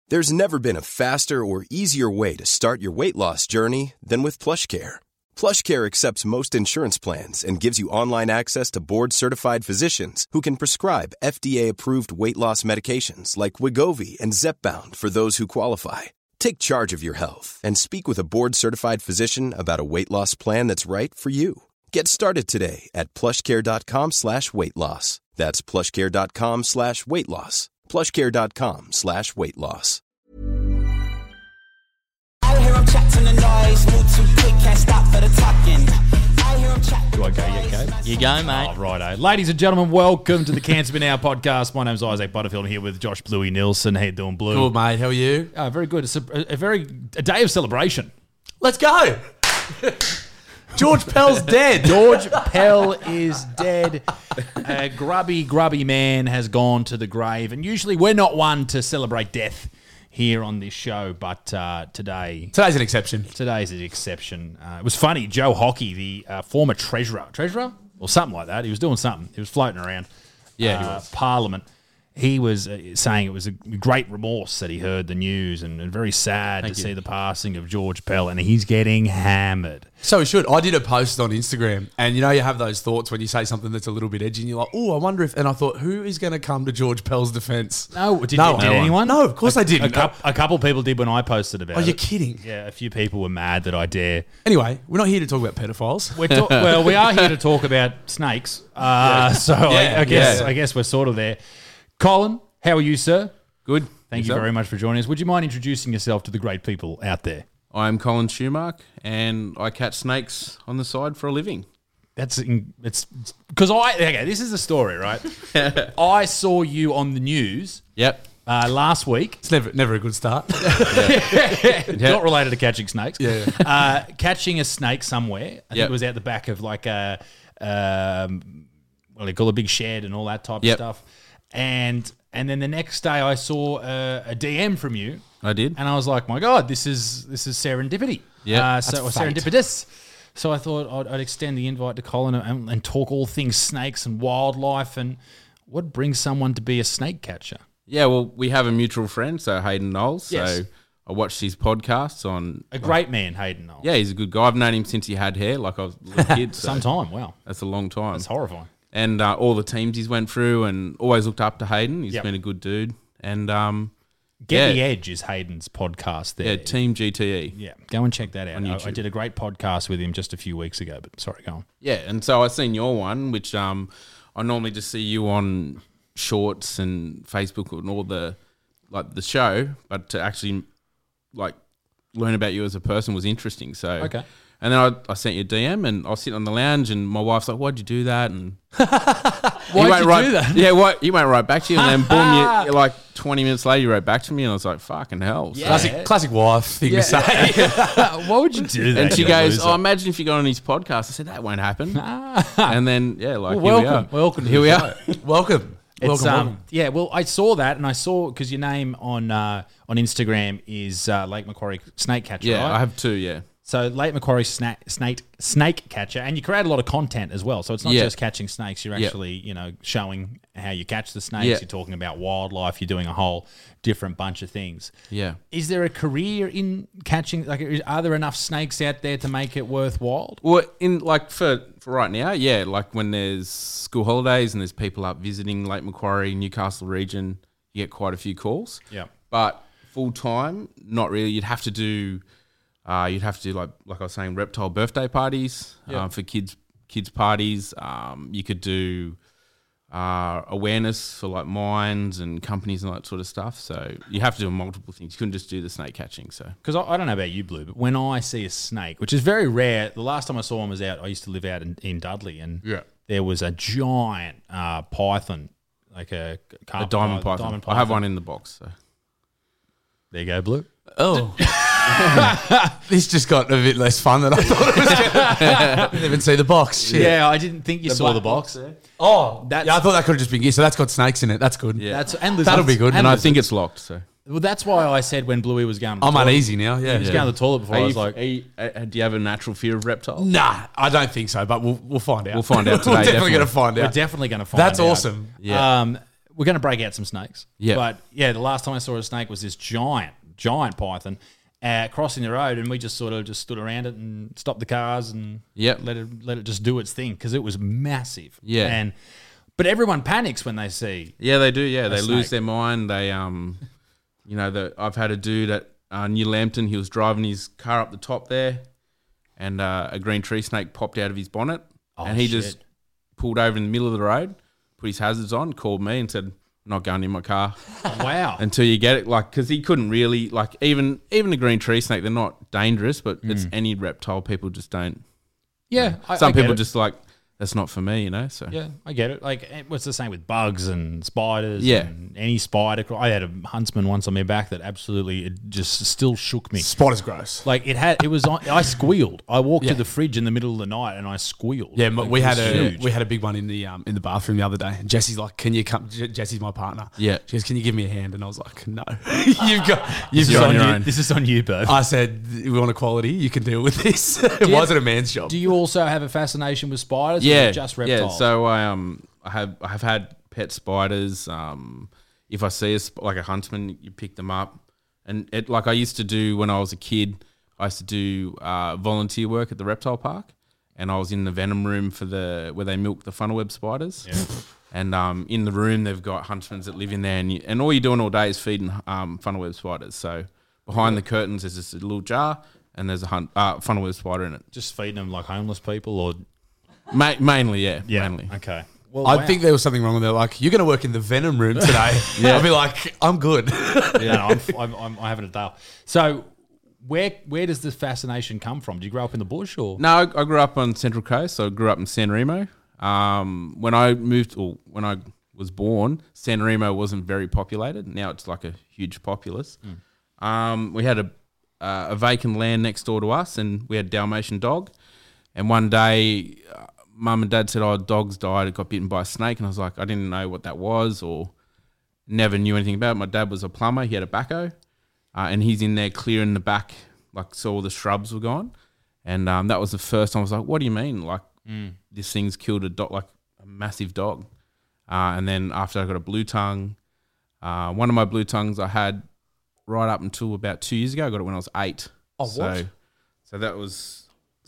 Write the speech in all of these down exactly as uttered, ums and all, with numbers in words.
There's never been a faster or easier way to start your weight loss journey than with PlushCare. PlushCare accepts most insurance plans and gives you online access to board-certified physicians who can prescribe F D A-approved weight loss medications like Wegovy and Zepbound for those who qualify. Take charge of your health and speak with a board-certified physician about a weight loss plan that's right for you. Get started today at plushcare.com slash weight loss. That's plushcare.com slash weight loss. plushcare.com slash weight loss. I hear him chatting the noise, move too quick, can't stop for the talking. I hear him chatting. Do I go yet, Gabe? You go, mate. Oh, righto. Ladies and gentlemen, welcome to the Cancer Bin Hour podcast. My name's Isaac Butterfield. I'm here with Josh Bluey Nielsen. How you doing, Blue? Good, mate. How are you? Oh, very good. It's a, a very a day of celebration. Let's go. George Pell's dead. George Pell is dead. A grubby, grubby man has gone to the grave. And usually we're not one to celebrate death here on this show, but uh, today... Today's an exception. Today's an exception. Uh, it was funny. Joe Hockey, the uh, former treasurer, treasurer? Or something like that. He was doing something. He was floating around Yeah, uh, he was. Parliament. He was uh, saying it was a great remorse that he heard the news and, and very sad Thank to you. see the passing of George Pell, and he's getting hammered. So we should. I did a post on Instagram, and you know you have those thoughts when you say something that's a little bit edgy, and you're like, oh, I wonder if... And I thought, who is going to come to George Pell's defence? No, did, No did one. anyone? No, of course a, I didn't. A, coup- a couple people did when I posted about Oh, it. you're kidding. Yeah, a few people were mad that I dare. Anyway, we're not here to talk about pedophiles. We're ta- well, we are here to talk about snakes. Uh, so I, I guess yeah. I guess we're sort of there. Colin, how are you, sir? Good. Thank you Yourself? very much for joining us. Would you mind introducing yourself to the great people out there? I'm Colin Schumark, and I catch snakes on the side for a living. That's in, it's because I okay. This is the story, right? I saw you on the news Yep. uh, last week. It's never never a good start. Not related to catching snakes. Yeah, Uh, catching a snake somewhere. I think Yep. it was out the back of like a, um, what do they call a big shed and all that type Yep. of stuff. And and then the next day I saw a, a D M from you, I did. and I was like, my God, this is this is serendipity. Yep. Uh, so, or That's fate. serendipitous. So I thought I'd, I'd extend the invite to Colin and, and talk all things snakes and wildlife and what brings someone to be a snake catcher. Yeah, well, we have a mutual friend, so Hayden Knowles. Yes. So I watched his podcasts on... A great man, Hayden Knowles. Yeah, he's a good guy. I've known him since he had hair, like I was a little kid. So Some time, wow. That's a long time. That's horrifying. And uh, all the teams he's went through, and always looked up to Hayden. He's Yep. been a good dude. And um, Get Yeah. the Edge is Hayden's podcast there. yeah, Team G T E. Yeah, go and check that out. On I, I YouTube. did a great podcast with him just a few weeks ago, but sorry, go on. Yeah, and so I seen your one, which um, I normally just see you on Shorts and Facebook and all the like the show, but to actually like learn about you as a person was interesting. So Okay. And then I, I sent you a D M, and I was sitting on the lounge, and my wife's like, "Why'd you do that?" And Why'd you write, do that? Yeah, what you won't write back to you, and then boom, you, you're like twenty minutes later, you wrote back to me, and I was like, "Fucking hell!" So- Yeah. Classic classic wife thing to say. Why would you do that? and she you goes, loser? "Oh, imagine if you got on his podcast." I said, "That won't happen." And then yeah, like Well, here welcome, we are. welcome. To Here the we show. are. welcome. It's welcome, um, welcome. yeah. Well, I saw that, and I saw because your name on uh, on Instagram is uh, Lake Macquarie Snake Catcher. Yeah, right? I have two. Yeah. So Lake Macquarie sna- snake snake catcher, and you create a lot of content as well. So it's not Yeah. just catching snakes; you're Yeah. actually, you know, showing how you catch the snakes. Yeah. You're talking about wildlife. You're doing a whole different bunch of things. Yeah. Is there a career in catching? Like, is- are there enough snakes out there to make it worthwhile? Well, in like for, for right now, yeah, like when there's school holidays and there's people up visiting Lake Macquarie, Newcastle region, you get quite a few calls. Yeah. But full time, not really. You'd have to do, uh, you'd have to do like like I was saying, reptile birthday parties Yeah. um, for kids kids parties. Um, you could do uh, awareness for like mines and companies and that sort of stuff. So you have to do multiple things. You couldn't just do the snake catching. So Because I, I don't know about you, Blue, but when I see a snake, which is very rare, the last time I saw one was out, I used to live out in, in Dudley, and Yeah. there was a giant uh, python, like a, a carpet diamond python- python. diamond I have one in the box. So. There you go, Blue. Oh. This just got a bit less fun than I thought it was going to. Didn't even see the box. Shit. Yeah, I didn't think you saw the box. Oh, That's- yeah, I thought that could have just been gear. So that's got snakes in it. That's good. Yeah. That's and lizards. That'll be good. And I lizards. think it's locked. So Well, that's why I said when Bluey was going to the I'm toilet, uneasy now. Yeah. he was going to the toilet before, Are I you- was like, are you- uh, do you have a natural fear of reptiles? Nah, I don't think so, but we'll we'll find out. We'll find out We're today, definitely definitely. going to find we're out. definitely going to find That's out. awesome. Yeah. Um, we're going to break out some snakes. Yeah. But yeah, the last time I saw a snake was this giant, giant python uh, crossing the road, and we just sort of just stood around it and stopped the cars and Yep. let it let it just do its thing because it was massive. Yeah. And but everyone panics when they see. Yeah, they do. Yeah, they snake. lose their mind. They, um, you know, the, I've had a dude at uh, New Lambton. He was driving his car up the top there, and uh, a green tree snake popped out of his bonnet, Oh, and he shit. just pulled over in the middle of the road, put his hazards on, called me, and said, "I'm not going in my car Wow. until you get it." Like, because he couldn't really, like, even even a green tree snake, they're not dangerous, but it's any reptile. People just don't. yeah. I, Some I get people it. just like, that's not for me, you know. So Yeah, I get it. Like, it- what's the same with bugs and spiders? Yeah. and any spider. I had a huntsman once on my back that absolutely it just still shook me. Spider's gross. Like it had, it was on. I squealed. I walked Yeah. to the fridge in the middle of the night and I squealed. Yeah, but Like, we it had was a huge. we had a big one in the um in the bathroom the other day. And Jesse's like, "Can you come?" Je- Jesse's my partner. Yeah. She goes, "Can you give me a hand?" And I was like, "No, you've got you've This is You're got." on your you. own. This is on you, Bert. I said, "We want equality. You can deal with this." it you- wasn't a man's job. Do you also have a fascination with spiders? or Yeah, just reptiles. yeah. So I um I have I have had pet spiders. Um, if I see a sp- like a huntsman, you pick them up, and it like I used to do when I was a kid. I used to do uh, volunteer work at the reptile park, and I was in the venom room for the where they milk the funnel web spiders. And um, in the room, they've got huntsmen that live in there, and, you, and all you're doing all day is feeding um, funnel web spiders. So behind the curtains, there's just a little jar, and there's a hunt, uh, funnel web spider in it. just feeding them like homeless people, or Ma- mainly, yeah, mainly. Okay. Well, I wow. think there was something wrong with it. Like, you're going to work in the venom room today. Yeah. I'll be like, I'm good. yeah, no, I'm, I'm, I'm, I'm having a day. So, where where does this fascination come from? Do you grow up in the bush or? No, I, I grew up on Central Coast. So I grew up in San Remo. Um, when I moved, or when I was born, San Remo wasn't very populated. Now it's like a huge populace. Um, we had a uh, a vacant land next door to us, and we had a Dalmatian dog. And one day, uh, Mum and Dad said, "Oh, dog's died. It got bitten by a snake." And I was like, I didn't know what that was, or never knew anything about it. My dad was a plumber. He had a backhoe. Uh, and he's in there clearing the back, like, so all the shrubs were gone. And um, that was the first time I was like, what do you mean? Like, this thing's killed a dog, like a massive dog. Uh, and then after I got a blue tongue, uh, one of my blue tongues I had right up until about two years ago. I got it when I was eight. Oh, so, what? So that was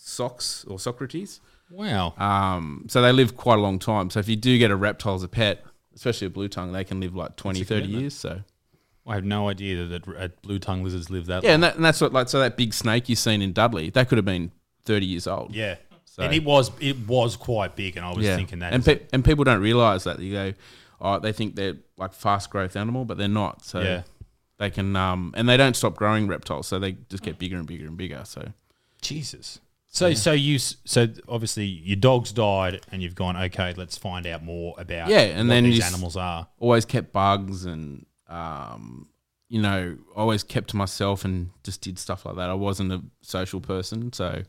Sox or Socrates. Wow. Um, so they live quite a long time. So if you do get a reptile as a pet, especially a blue tongue, they can live like twenty, thirty years. So I have no idea that, that blue tongue lizards live that yeah, long. and, that, and that's what like so that big snake you've seen in Dudley, that could have been thirty years old. Yeah. So- And it was it was quite big, and I was thinking that. and is- pe- and people don't realise that. You go, oh, they think they're like fast growth animal, but they're not. So Yeah. they can um and they don't stop growing reptiles, so they just get bigger and bigger and bigger. So Jesus. So so you s- so obviously your dog's died, and you've gone, okay, let's find out more about Yeah, and what then these you s- animals are. always kept bugs and um you know always kept to myself and just did stuff like that. I wasn't a social person, so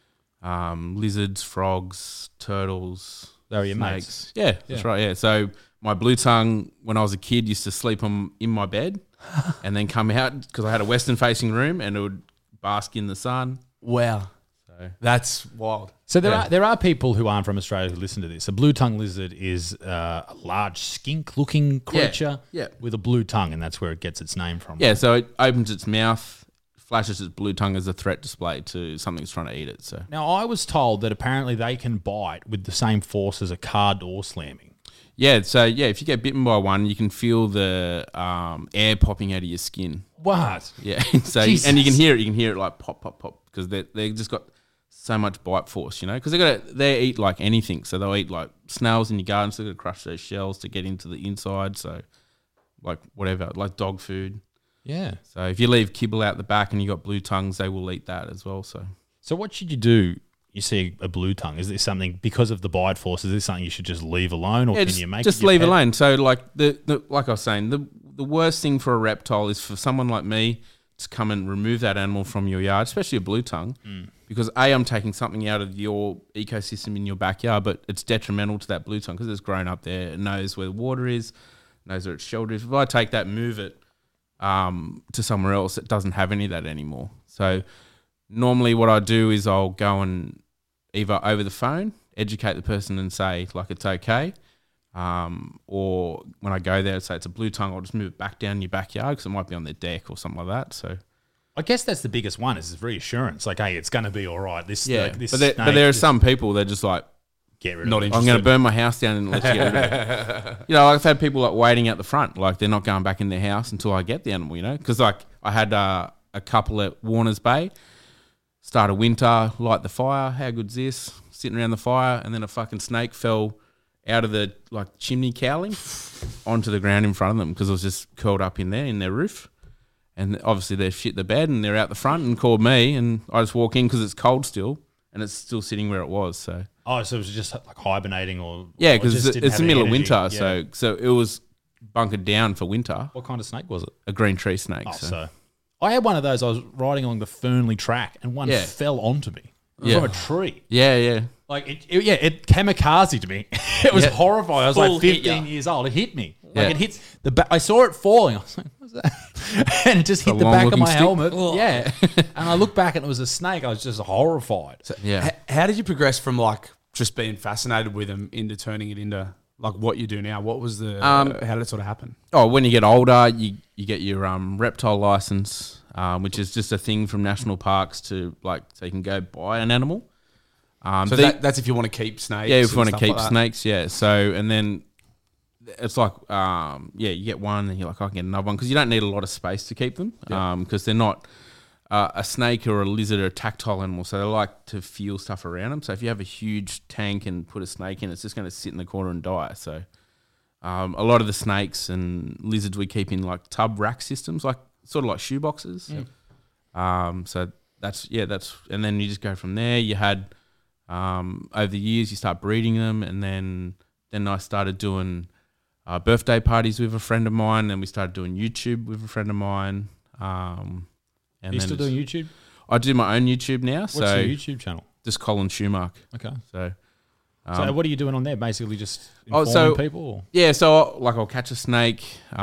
um lizards, frogs, turtles, They were your snakes. mates. Yeah, that's right. Yeah, so my blue tongue when I was a kid used to sleep on in my bed and then come out because I had a western facing room and it would bask in the sun. Wow. So That's wild. So there Yeah. are there are people who aren't from Australia who listen to this. A blue tongue lizard is uh, a large skink-looking creature yeah. with a blue tongue, and that's where it gets its name from. yeah, so it opens its mouth, flashes its blue tongue as a threat display to something that's trying to eat it. So Now, I was told that apparently they can bite with the same force as a car door slamming. yeah, so yeah, if you get bitten by one, you can feel the um, air popping out of your skin. What? Yeah, so Jesus. and you can hear it. You can hear it like pop, pop, pop because they they just got so much bite force, you know. Because they got they eat like anything, so they'll eat like snails in your garden. So they got to crush those shells to get into the inside. So like whatever, like dog food. Yeah. So if you leave kibble out the back and you got blue tongues, they will eat that as well. So So what should you do? You see a blue tongue. Is this something because of the bite force? Is this something you should just leave alone, or yeah, can just, you make just it your leave pet? alone. So like the, the like I was saying, the the worst thing for a reptile is for someone like me to come and remove that animal from your yard, especially a blue tongue, Mm. because A, I'm taking something out of your ecosystem in your backyard, but it's detrimental to that blue tongue because it's grown up there. It knows where the water is, knows where its shelter is. If I take that, move it um, to somewhere else, it doesn't have any of that anymore. So normally what I do is I'll go and either over the phone, educate the person and say, like, it's okay. Um, or when I go there, say it's a blue tongue, I'll just move it back down your backyard because it might be on their deck or something like that. So, I guess that's the biggest one is reassurance. Like, hey, it's going to be all right. This, yeah. like, this but, there, snake, but there are this- some people that just like, get rid Not of it. I'm going to burn my house down and let you get rid of it. You know, I've had people like waiting out the front, like they're not going back in their house until I get the animal, you know? Because like I had uh, a couple at Warners Bay, start of winter, light the fire. How good's this? Sitting around the fire, and then a fucking snake fell out of the like chimney cowling onto the ground in front of them because it was just curled up in there in their roof. And obviously they shit the bed and they're out the front and called me, and I just walk in because it's cold still and it's still sitting where it was. So Oh, so it was just like hibernating or yeah, or because just it's, didn't it's have the middle of energy. winter, Yeah. so so it was bunkered down for winter. What kind of snake was it? A green tree snake. Oh, so. so I had one of those. I was riding along the Fernley track, and one Yeah. fell onto me Yeah. from a tree. Yeah, yeah. Like it, it- yeah, it kamikazed me. It was Yeah. horrifying. I was Full like hit fifteen ya. years old. It hit me. Yeah. Like it hits the back. I saw it falling. I was like, "What's that?" And it just a hit the back of long-looking my stick. helmet. Yeah. And I looked back, and it was a snake. I was just horrified. Yeah. H- how did you progress from like just being fascinated with them into turning it into like what you do now? What was the Um, uh, how did it sort of happen? Oh, when you get older, you you get your um, reptile license, um, which is just a thing from national parks to like so you can go buy an animal. Um, So the- that, that's if you want to keep snakes. yeah, if and you want to stuff keep like that. snakes, yeah. So and then it's like um, yeah, you get one and you're like I can get another one because you don't need a lot of space to keep them because they're not. Uh, a snake or a lizard are a tactile animal, so they like to feel stuff around them. So if you have a huge tank and put a snake in, it's just going to sit in the corner and die. So um, a lot of the snakes and lizards we keep in like tub rack systems, like sort of like shoe boxes. Um, so that's yeah, that's and then you just go from there. You had um, over the years you start breeding them, and then then I started doing uh, birthday parties with a friend of mine, and we started doing YouTube with a friend of mine. Um, And Are you then still it's- doing YouTube? I do my own YouTube now, What's so your YouTube channel? just Colin Schumark. Okay. So, So um, what are you doing on there? Basically just Oh, informing so- people? Or? yeah, so like I'll catch a snake,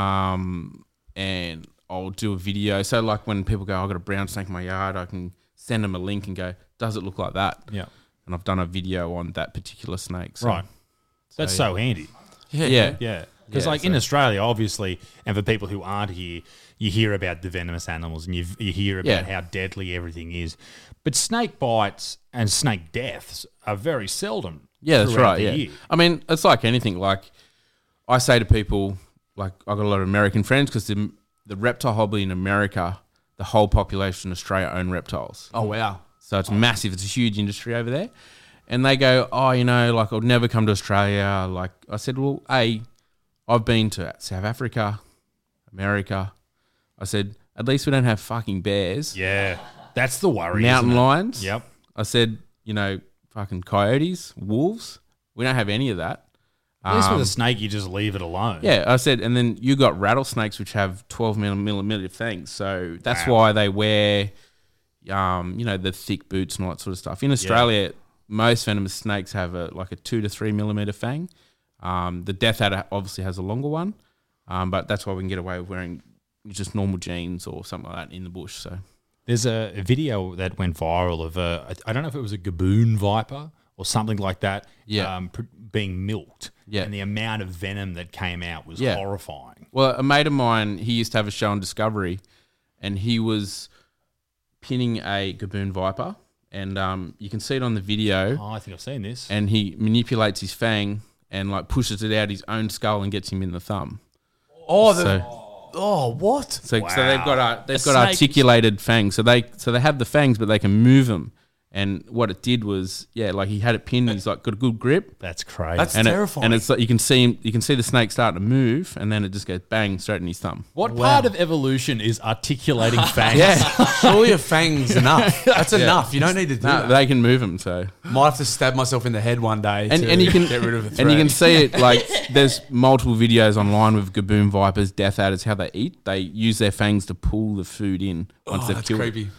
um, and I'll do a video. So like when people go, I've got a brown snake in my yard, I can send them a link and go, does it look like that? Yeah. And I've done a video on that particular snake. So, Right. That's yeah. so handy. Yeah. Yeah. Because Yeah, like in so- Australia, obviously, and for people who aren't here, you hear about the venomous animals and you you hear about Yeah. how deadly everything is. But snake bites and snake deaths are very seldom. Yeah, that's throughout right. the Yeah. year. I mean, it's like anything. Like I say to people, like I've got a lot of American friends because the, the reptile hobby in America, the whole population in Australia own reptiles. Oh wow. So it's massive. It's a huge industry over there. And they go, oh, you know, like I'll never come to Australia. Like I said, well, A, I've been to South Africa, America. I said, at least we don't have fucking bears, Yeah. That's the worry. mountain isn't it? lions. Yep. I said, you know, fucking coyotes, wolves. We don't have any of that. At least with Um, a snake, you just leave it alone. Yeah, I said, and then you got rattlesnakes which have twelve millimeter fangs, so that's Wow. why they wear, um, you know, the thick boots and all that sort of stuff. In Australia, most venomous snakes have a like a two to three millimeter fang. Um, the death adder obviously has a longer one, um, but that's why we can get away with wearing just normal jeans or something like that in the bush. So There's a, a video that went viral of a, I don't know if it was a gaboon viper or something like that, Yeah. um, pr- being milked. Yeah. And the amount of venom that came out was Yeah. horrifying. Well, a mate of mine, he used to have a show on Discovery, and he was pinning a gaboon viper, and um, you can see it on the video. Oh, I think I've seen this. And he manipulates his fang and like pushes it out his own skull and gets him in the thumb. Oh, the, So- oh what? So, Wow. so they've got a, they've A got snake- articulated fangs. So they so they have the fangs, but they can move them. And what it did was, yeah, like he had it pinned. He's like got a good grip. That's crazy. That's And terrifying. It, and it's like you can see him, you can see the snake starting to move, and then it just goes bang straight in his thumb. what part of evolution is articulating fangs? Yeah, Surely a fang's enough. That's enough. You don't need to do no, that. they can move them. So Might have to stab myself in the head one day and to and you can get rid of the and you threat. can see it like there's multiple videos online with gaboon vipers, death adders, how they eat. They use their fangs to pull the food in once Oh, they've that's killed creepy. it.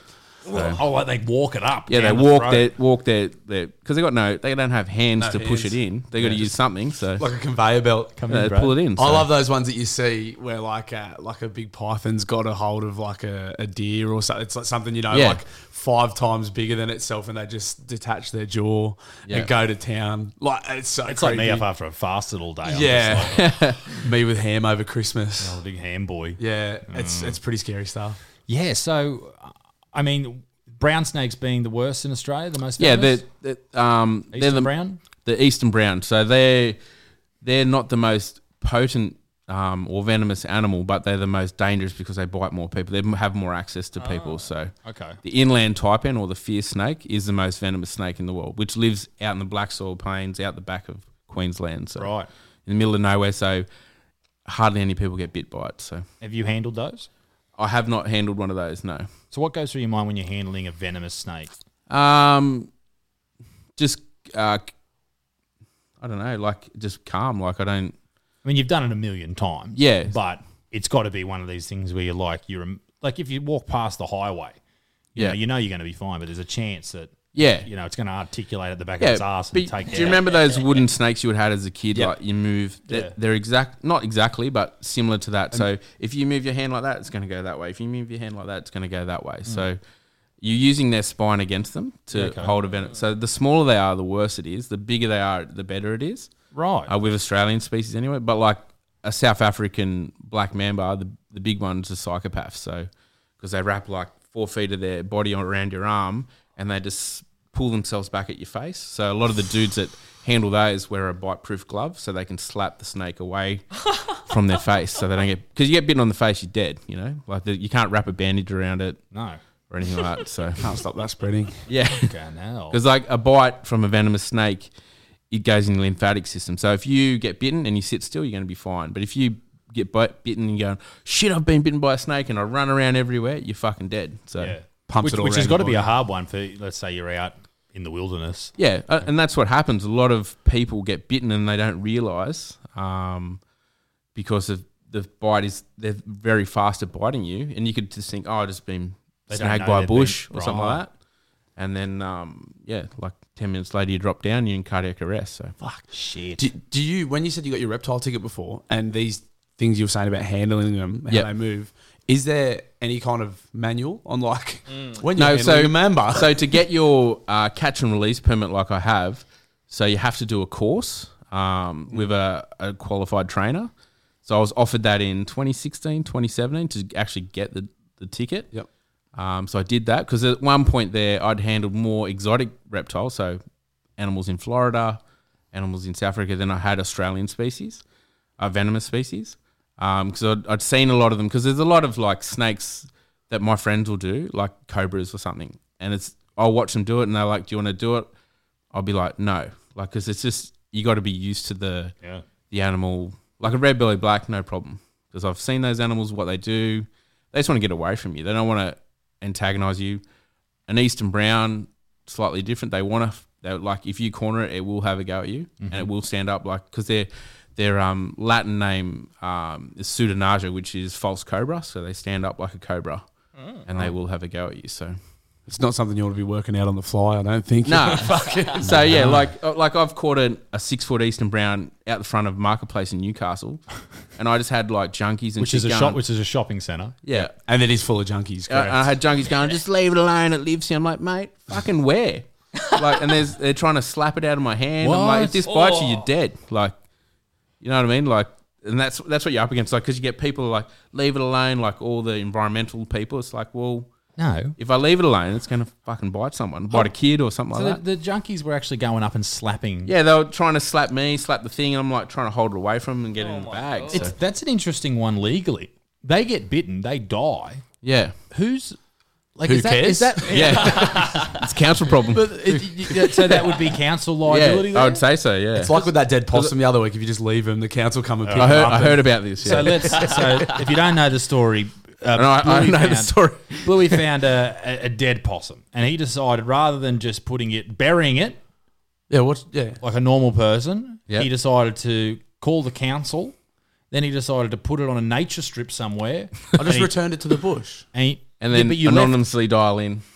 So, Oh, like they walk it up. yeah, they down the walk throat. their walk their their because they got no they don't have hands No to push hands. it in. They got to use something. So Like a conveyor belt. Come uh, in, bro. pull it in. I so. love those ones that you see where like a, like a big python's got a hold of like a, a deer or something. It's like something, you know, Yeah. like five times bigger than itself, and they just detach their jaw Yeah. and go to town. Like it's so It's like me creepy. up after a fasted all day. I'm just Yeah, like, me with ham over Christmas. oh, big ham boy. Yeah, it's it's pretty scary stuff. Yeah, so, I mean, brown snakes being the worst in Australia, the most yeah, venomous? they're, they're um they're Eastern the brown? the eastern brown. So they're they're not the most potent um, or venomous animal, but they're the most dangerous because they bite more people. They have more access to people. So Okay. the inland taipan or the fierce snake is the most venomous snake in the world, which lives out in the black soil plains out the back of Queensland. So Right. in the middle of nowhere. So hardly any people get bit by it. So Have you handled those? I have not handled one of those. No. So what goes through your mind when you're handling a venomous snake? Um, just uh, I don't know, like just calm. Like I don't. I mean, you've done it a million times. Yeah. But it's got to be one of these things where you're like, you're like if you walk past the highway, you Yeah. know, you know you're going to be fine, but there's a chance that, Yeah. you know, it's going to articulate at the back of its Yeah, ass and but take do it you out. remember those wooden snakes you would have had as a kid? Yeah. Like you move, they're, Yeah. they're exact, not exactly, but similar to that. So if you move your hand like that, it's going to go that way. If you move your hand like that, it's going to go that way. So you're using their spine against them to Okay. hold a venom. So the smaller they are, the worse it is. The bigger they are, the better it is. Right. Uh, with Australian species anyway. But like a South African black mamba, the, the big one's a psychopath. So because they wrap like four feet of their body around your arm and they just pull themselves back at your face. So a lot of the dudes that handle those wear a bite-proof glove so they can slap the snake away from their face so they don't get... Because you get bitten on the face, you're dead, you know? Like the, you can't wrap a bandage around it no. or anything like that. So Can't stop that spreading. yeah. Okay, now. Because like a bite from a venomous snake, it goes in the lymphatic system. So if you get bitten and you sit still, you're going to be fine. But if you get bite, bitten and you go, shit, I've been bitten by a snake and I run around everywhere, you're fucking dead. So Yeah. Pumps which, it all which has around got the to be a body. hard one for, let's say you're out in the wilderness. yeah, uh, and that's what happens. A lot of people get bitten and they don't realise um, because of the bite is they're very fast at biting you, and you could just think, oh, I've just been They don't snagged know by a they've bush been- or something right. like that, and then um, yeah, like ten minutes later you drop down, you're in cardiac arrest. So Fuck. Shit. Do, do you, when you said you got your reptile ticket before, and these things you were saying about handling them, how Yep. they move, is there any kind of manual on like when No, you're so handling a mamba? so to get your uh, catch and release permit, like I have, so you have to do a course um, with a, a qualified trainer. So I was offered that in twenty sixteen, twenty seventeen to actually get the, the ticket. Yep. Um, so I did that because at one point there I'd handled more exotic reptiles, so animals in Florida, animals in South Africa, than I had Australian species, uh, venomous species. Because I'd, I'd seen a lot of them. Because there's a lot of like snakes that my friends will do, like cobras or something, and it's I'll watch them do it, and they're like, "Do you want to do it?" I'll be like, "No," like because it's just you got to be used to the Yeah. the animal. Like a red belly black, no problem, because I've seen those animals, what they do. They just want to get away from you. They don't want to antagonize you. An eastern brown, slightly different. They want to. They like if you corner it, it will have a go at you, and it will stand up like because they're. Their um, Latin name um, is Pseudonaja, which is false cobra. So they stand up like a cobra, and they will have a go at you. So It's not something you want to be working out on the fly, I don't think. no, so yeah, like like I've caught a, a six foot eastern brown out the front of Marketplace in Newcastle, and I just had like junkies and Which is a shit shop, going- which is a shopping centre. yeah. And it is full of junkies, Uh, correct? I had junkies going, just leave it alone, it lives here. I'm like, mate, fucking where? Like, and there's they're trying to slap it out of my hand. I'm like, if this bites you, you're dead. Like, you know what I mean? Like, and that's that's what you're up against. Like, because you get people who are like, leave it alone. Like all the environmental people, it's like, well, No. if I leave it alone, it's gonna fucking bite someone, bite a kid or something So like the, that. the junkies were actually going up and slapping. Yeah, they were trying to slap me, slap the thing, and I'm like trying to hold it away from them and get it in the bag. So, It's, that's an interesting one legally. They get bitten, they die. yeah, Who's like? Who is that, cares? Is that yeah, it's a council problem. But it, it- so that would be council liability. yeah, there? I would say so. Yeah, It's like with that dead possum the other week. If you just leave him, the council come and pick I him heard up. I and- heard about this. Yeah. So let's. So if you don't know the story, uh, No, I, I Bluey know the found- story. Bluey found a, a, a dead possum, and he decided rather than just putting it, burying it Yeah, what? Yeah. like a normal person, Yep. he decided to call the council. Then he decided to put it on a nature strip somewhere. I just returned it to the bush. and, he, And yeah, then but you left, anonymously dial in.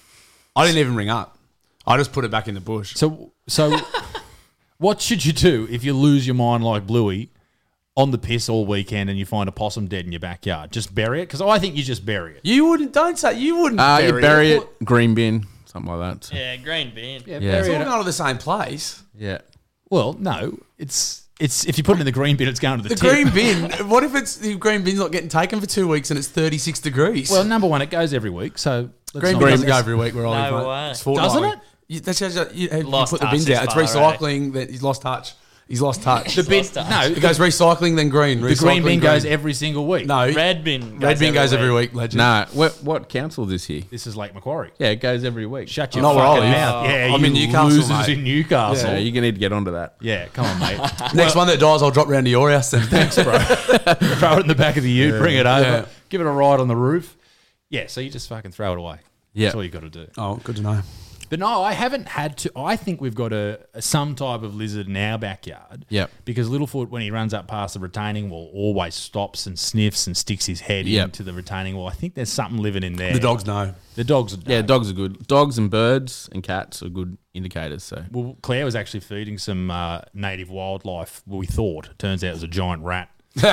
I didn't even ring up. I just put it back in the bush. So, so what should you do if you lose your mind like Bluey on the piss all weekend and you find a possum dead in your backyard? Just bury it? Because I think you just bury it. You wouldn't. Don't say you wouldn't. Uh, bury you bury it. it, green bin, something like that. So. Yeah, green bin. Yeah, Yeah. It's bury all it. going to the same place. Yeah. Well, no, it's it's if you put it in the green bin, it's going to the, The tip. green bin. What if it's the green bin's not getting taken for two weeks and it's thirty-six degrees? Well, number one, it goes every week, so let's green not- bin doesn't go every week. Where I No live, mate. way. It's fortnightly. Doesn't it? You, that's how you, you, you Lost put the touch bins this out. It's far, recycling. That he's lost touch. He's lost touch. The bin, Lost touch. no, It goes recycling, then green. the Recycling, green bin goes green. every single week. No, Red bin. red bin goes every week. Legend. Nah, what, what council this here? This is Lake Macquarie. Yeah, it goes every week. Shut your Not where I fucking live. mouth. Yeah, I'm you in Newcastle, losers mate. in Newcastle. So Yeah. you're going to need to get onto that. come on, mate. Next one that dies, I'll drop round to your house. Then thanks, bro. Throw it in the back of the ute, bring it over, Yeah. give it a ride on the roof. Yeah, so you just fucking throw it away. Yeah. That's all you got to do. Oh, good to know. But no, I haven't had to. I think we've got a, a some type of lizard in our backyard. Yep. Because Littlefoot, when he runs up past the retaining wall, always stops and sniffs and sticks his head Yep. into the retaining wall. I think there's something living in there. The dogs know. The dogs. Yeah, dogs are good. Dogs and birds and cats are good indicators. So Well, Claire was actually feeding some uh, native wildlife. We thought. Turns out it was a giant rat.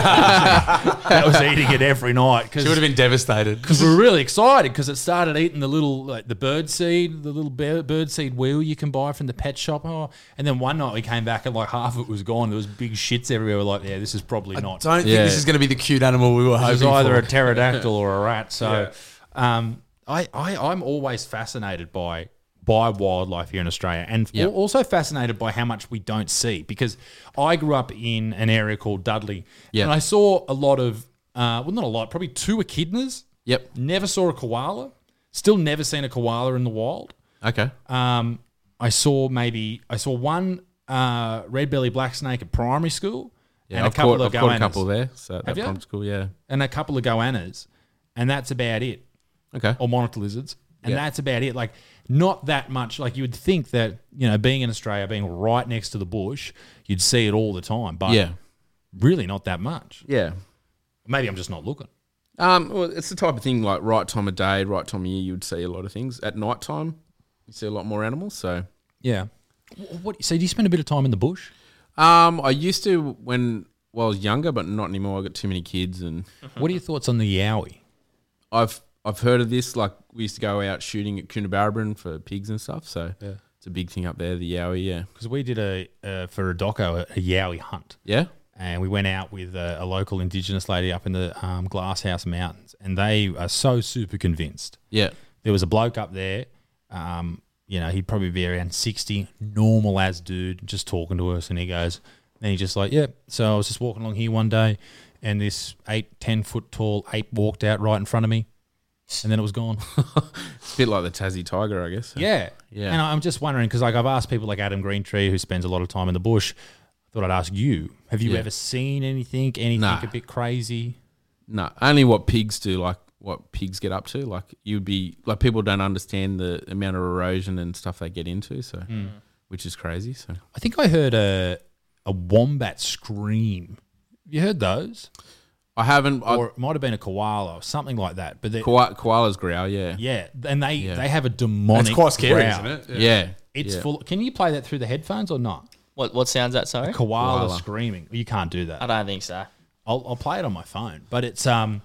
that was eating it every night. She would have been devastated. Because we were really excited because it started eating the little like the bird seed, the little bear, bird seed wheel you can buy from the pet shop. Oh, and then one night we came back and like half of it was gone. There was big shits everywhere. We're like, yeah, this is probably I not. don't think Yeah. this is going to be the cute animal we were This is hoping either for. a pterodactyl or a rat. So, um, I, I I'm always fascinated by by wildlife here in Australia, and Yep. al- also fascinated by how much we don't see. Because I grew up in an area called Dudley, Yep. and I saw a lot of uh, well, not a lot, probably two echidnas. Yep. Never saw a koala. Still never seen a koala in the wild. Okay. Um, I saw maybe I saw one uh, red belly black snake at primary school, Yeah, and I've a couple caught, of I've caught a goannas, couple there. So at Have that you? primary school, yeah. and a couple of goannas, and that's about it. Okay. Or monitor lizards, and Yeah. that's about it. Like not that much. Like you would think that you know, being in Australia, being right next to the bush, you'd see it all the time, but Yeah. really not that much. Yeah. Maybe I'm just not looking. Um, well, it's the type of thing like right time of day, right time of year, you would see a lot of things. At night time, you see a lot more animals. So, Yeah. Wh- What? So do you spend a bit of time in the bush? um, I used to when well, I was younger, but not anymore. I got too many kids, and What are your thoughts on the yowie? I've I've heard of this. Like we used to go out shooting at Coonabarabran for pigs and stuff. So Yeah. it's a big thing up there. The yowie, yeah, Because we did a uh, for a doco a, a yowie hunt. yeah, And we went out with a, a local Indigenous lady up in the um, Glasshouse Mountains, and they are so super convinced. yeah, There was a bloke up there, um, you know, he'd probably be around sixty, normal as dude, just talking to us, and he goes, and he just like, yeah. So I was just walking along here one day, and this eight, ten foot tall ape walked out right in front of me, and then it was gone. it's a bit like the Tassie tiger, I guess. yeah, Yeah. And I'm just wondering because like I've asked people like Adam Greentree, who spends a lot of time in the bush. I thought I'd ask you: have you Yeah. ever seen anything, anything Nah. a bit crazy? No, only what pigs do, like what pigs get up to. Like you'd be like people don't understand the amount of erosion and stuff they get into, so which is crazy. So I think I heard a a wombat scream. Have you heard those? I haven't. I, Or it might have been a koala or something like that. But they- koala, koalas growl, yeah, yeah, and they Yeah. they have a demonic. It's quite scary, growl. isn't it? yeah. It's yeah. full. Can you play that through the headphones or not? What what sounds that? Sorry, Koala, Koala. screaming. You can't do I that. don't think so. I'll, I'll play it on my phone, but it's um,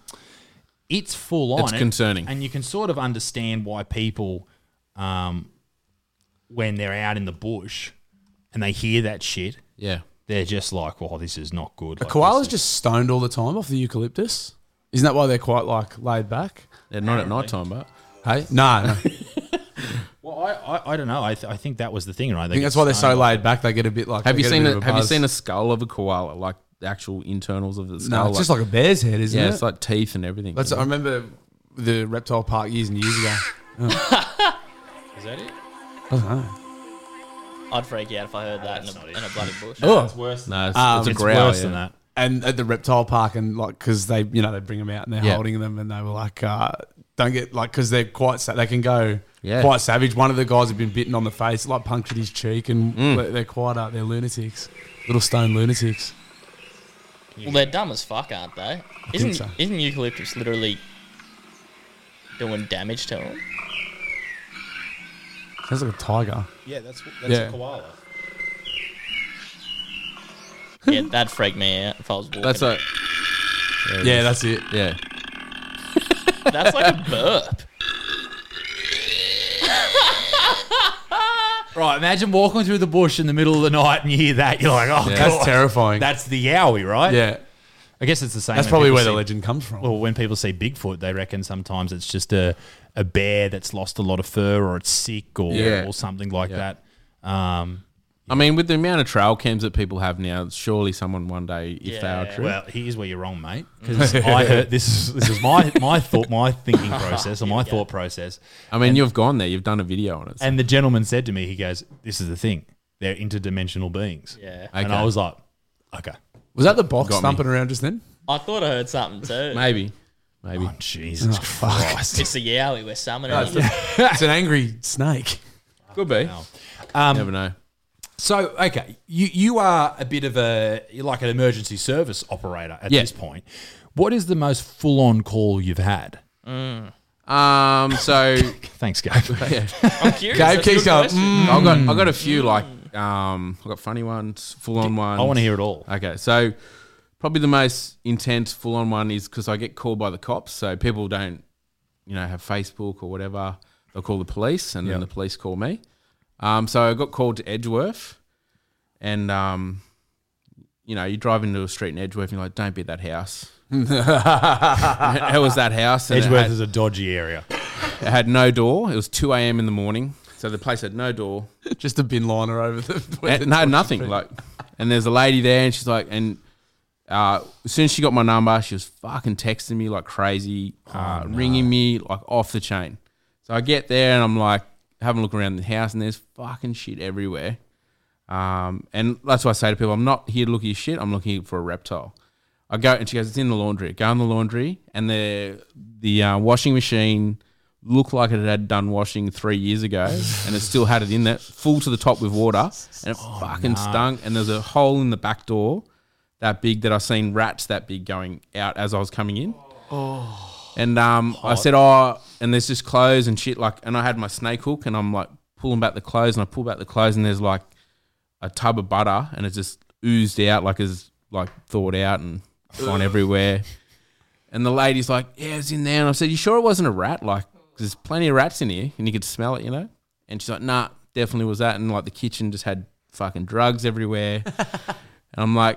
it's full on. It's and- concerning. and you can sort of understand why people, um, when they're out in the bush, and they hear that shit, Yeah. they're just like, "Oh, this is not good." A Like, koala's this is- just stoned all the time off the eucalyptus. Isn't that why they're quite like laid back? They're not at night time, but Hey, no, no. Well, I, I, I don't know. I, th- I think that was the thing, right? I think that's why they're so laid back. They get a bit like. have they you get seen bit a, of have you buzz. seen a skull of a koala, like the actual internals of the skull? No, it's just like a bear's head, isn't yeah, it? it's like teeth and everything. That's. I remember the reptile park years and years ago. Is that it? I don't know. I'd freak out if I heard that in a, in a bloody bush. Oh, It's worse. no, it's, Um, it's a it's growl. worse yeah. than that. and at the reptile park, and like because they, you know, they bring them out and they're Yeah. holding them, and they were like, uh, don't get like because they're quite. Sa- they can go Yeah. quite savage. One of the guys had been bitten on the face, like punctured his cheek, and Mm. they're, they're quite. Uh, they're lunatics, little stone lunatics. Well, they're dumb as fuck, aren't they? Isn't so. isn't eucalyptus literally doing damage to them? Sounds like a tiger. Yeah, that's that's Yeah. a koala. Yeah, that'd freak me out if I was walking. That's like, Yeah, that's it. yeah. That's like a burp. Right, imagine walking through the bush in the middle of the night and you hear that. You're like, oh, Yeah. God. That's terrifying. That's the yowie, right? yeah. I guess it's the same. That's when probably people where the see- legend comes from. Well, when people see Bigfoot, they reckon sometimes it's just a, a bear that's lost a lot of fur or it's sick or, Yeah. or something like Yeah. that. Um, I mean, with the amount of trail cams that people have now, surely someone one day, if they are Yeah. true. well, here's where you're wrong, mate. Because I heard this is this is my my thought, my thinking process, or my thought process. I mean, you've gone there, you've done a video on it. so- And the gentleman said to me, he goes, "This is the thing. They're interdimensional beings." Yeah. And Okay. I was like, "Okay." Was that the box Got me. thumping around just then? I thought I heard something too. maybe, maybe. Oh, Jesus Christ. It's the yowie we're summoning. It's an angry snake. Could be. Um, Never know. So, okay, you you are a bit of a you're like an emergency service operator at Yeah. this point. What is the most full on call you've had? Um. So Thanks, Gabe. yeah, I'm curious. Gabe That's a keeps good going, question. I've got I've got a few like um I've got funny ones, full on ones. I want to hear it all. Okay, so probably the most intense full on one is because I get called by the cops. So people don't, you know, have Facebook or whatever. They'll call the police, and Yep. then the police call me. Um, so I got called to Edgeworth, and um, you know, you drive into a street in Edgeworth, and you're like, "Don't be at that house." How was that house? And it Edgeworth had- is a dodgy area. It had no door. It was two a.m. in the morning, so the place had no door. Just a bin liner over the. And, no, nothing. Like, and there's a lady there, and she's like, and uh, as soon as she got my number, she was fucking texting me like crazy, uh, ringing me like off the chain. So I get there, and I'm like having a look around the house, and there's fucking shit everywhere. Um, and that's why I say to people, I'm not here to look at your shit. I'm looking for a reptile. I go, and she goes, it's in the laundry. I go in the laundry, and the the uh, washing machine looked like it had done washing three years ago, and it still had it in there, full to the top with water, and it fucking stunk. And there's a hole in the back door that big that I seen rats that big going out as I was coming in. Oh, and um, I said, oh, and there's just clothes and shit, like, and I had my snake hook, and I'm like pulling back the clothes, and I pull back the clothes, and there's like a tub of butter, and it just oozed out like it's like thawed out and gone everywhere. And the lady's like, yeah, it's in there. And I said, you sure it wasn't a rat? Like, 'cause there's plenty of rats in here and you could smell it, you know? And she's like, nah, definitely was that. And like the kitchen just had fucking drugs everywhere. And I'm like,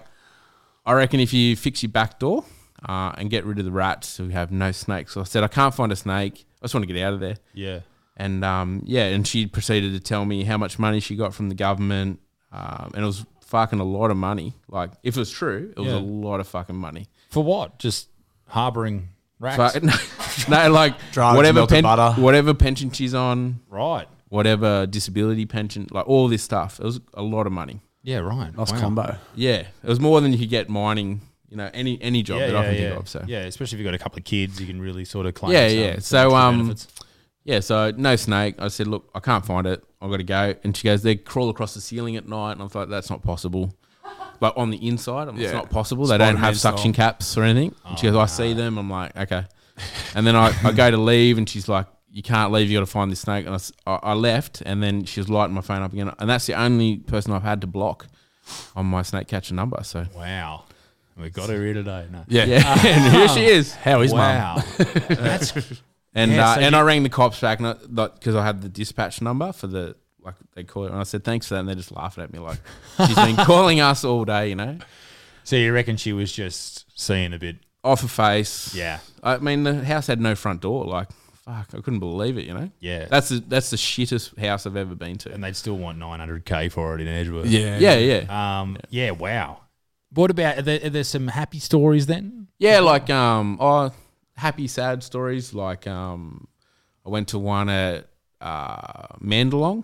I reckon if you fix your back door uh, and get rid of the rats, so we have no snakes. So I said, I can't find a snake. I just want to get out of there. Yeah. And um, yeah, and she proceeded to tell me how much money she got from the government. Um, and it was fucking a lot of money. Like, if it was true, it was Yeah. a lot of fucking money. For what? Just harboring rats? Fuck, no, no, like Drugs, whatever melted pen, butter. whatever pension she's on, Right. whatever disability pension, like all this stuff. It was a lot of money. Yeah, right. Nice Wow. combo. Yeah, it was more than you could get mining. You know, any any job Yeah, that yeah, I can yeah. think of. So Yeah, especially if you've got a couple of kids, you can really sort of claim Yeah, some- yeah. some So, extra um, benefits. yeah, so no snake. I said, look, I can't find it. I've got to go. And she goes, they crawl across the ceiling at night. And I was like, that's not possible. But on the inside, I'm, Yeah. it's not possible. They don't Spider-Man have suction style. caps or anything. And she goes, I see them. I'm like, okay. And then I, I go to leave, and she's like, you can't leave. You got to find this snake. And I s- I, I left, and then she was lighting my phone up again. And that's the only person I've had to block on my snake catcher number. So Wow. We've got her here today. No. Yeah. yeah, and here she is. How is mum? Wow. That's And Yeah, uh, so and you- I rang the cops back because I had the dispatch number for the, like they call it, and I said thanks for that, and they're just laughing at me like she's been calling us all day, you know, so you reckon she was just seeing a bit? off her face. Yeah. I mean the house had no front door. Like fuck, I couldn't believe it. You know, Yeah. that's the that's the shittest house I've ever been to. And they'd still want nine hundred K for it in Edgeworth. Yeah. yeah, yeah, Um. Yeah. Wow. What about? Are there, are there some happy stories then? yeah. Like um, oh, happy sad stories. Like um, I went to one at uh, Mandalong,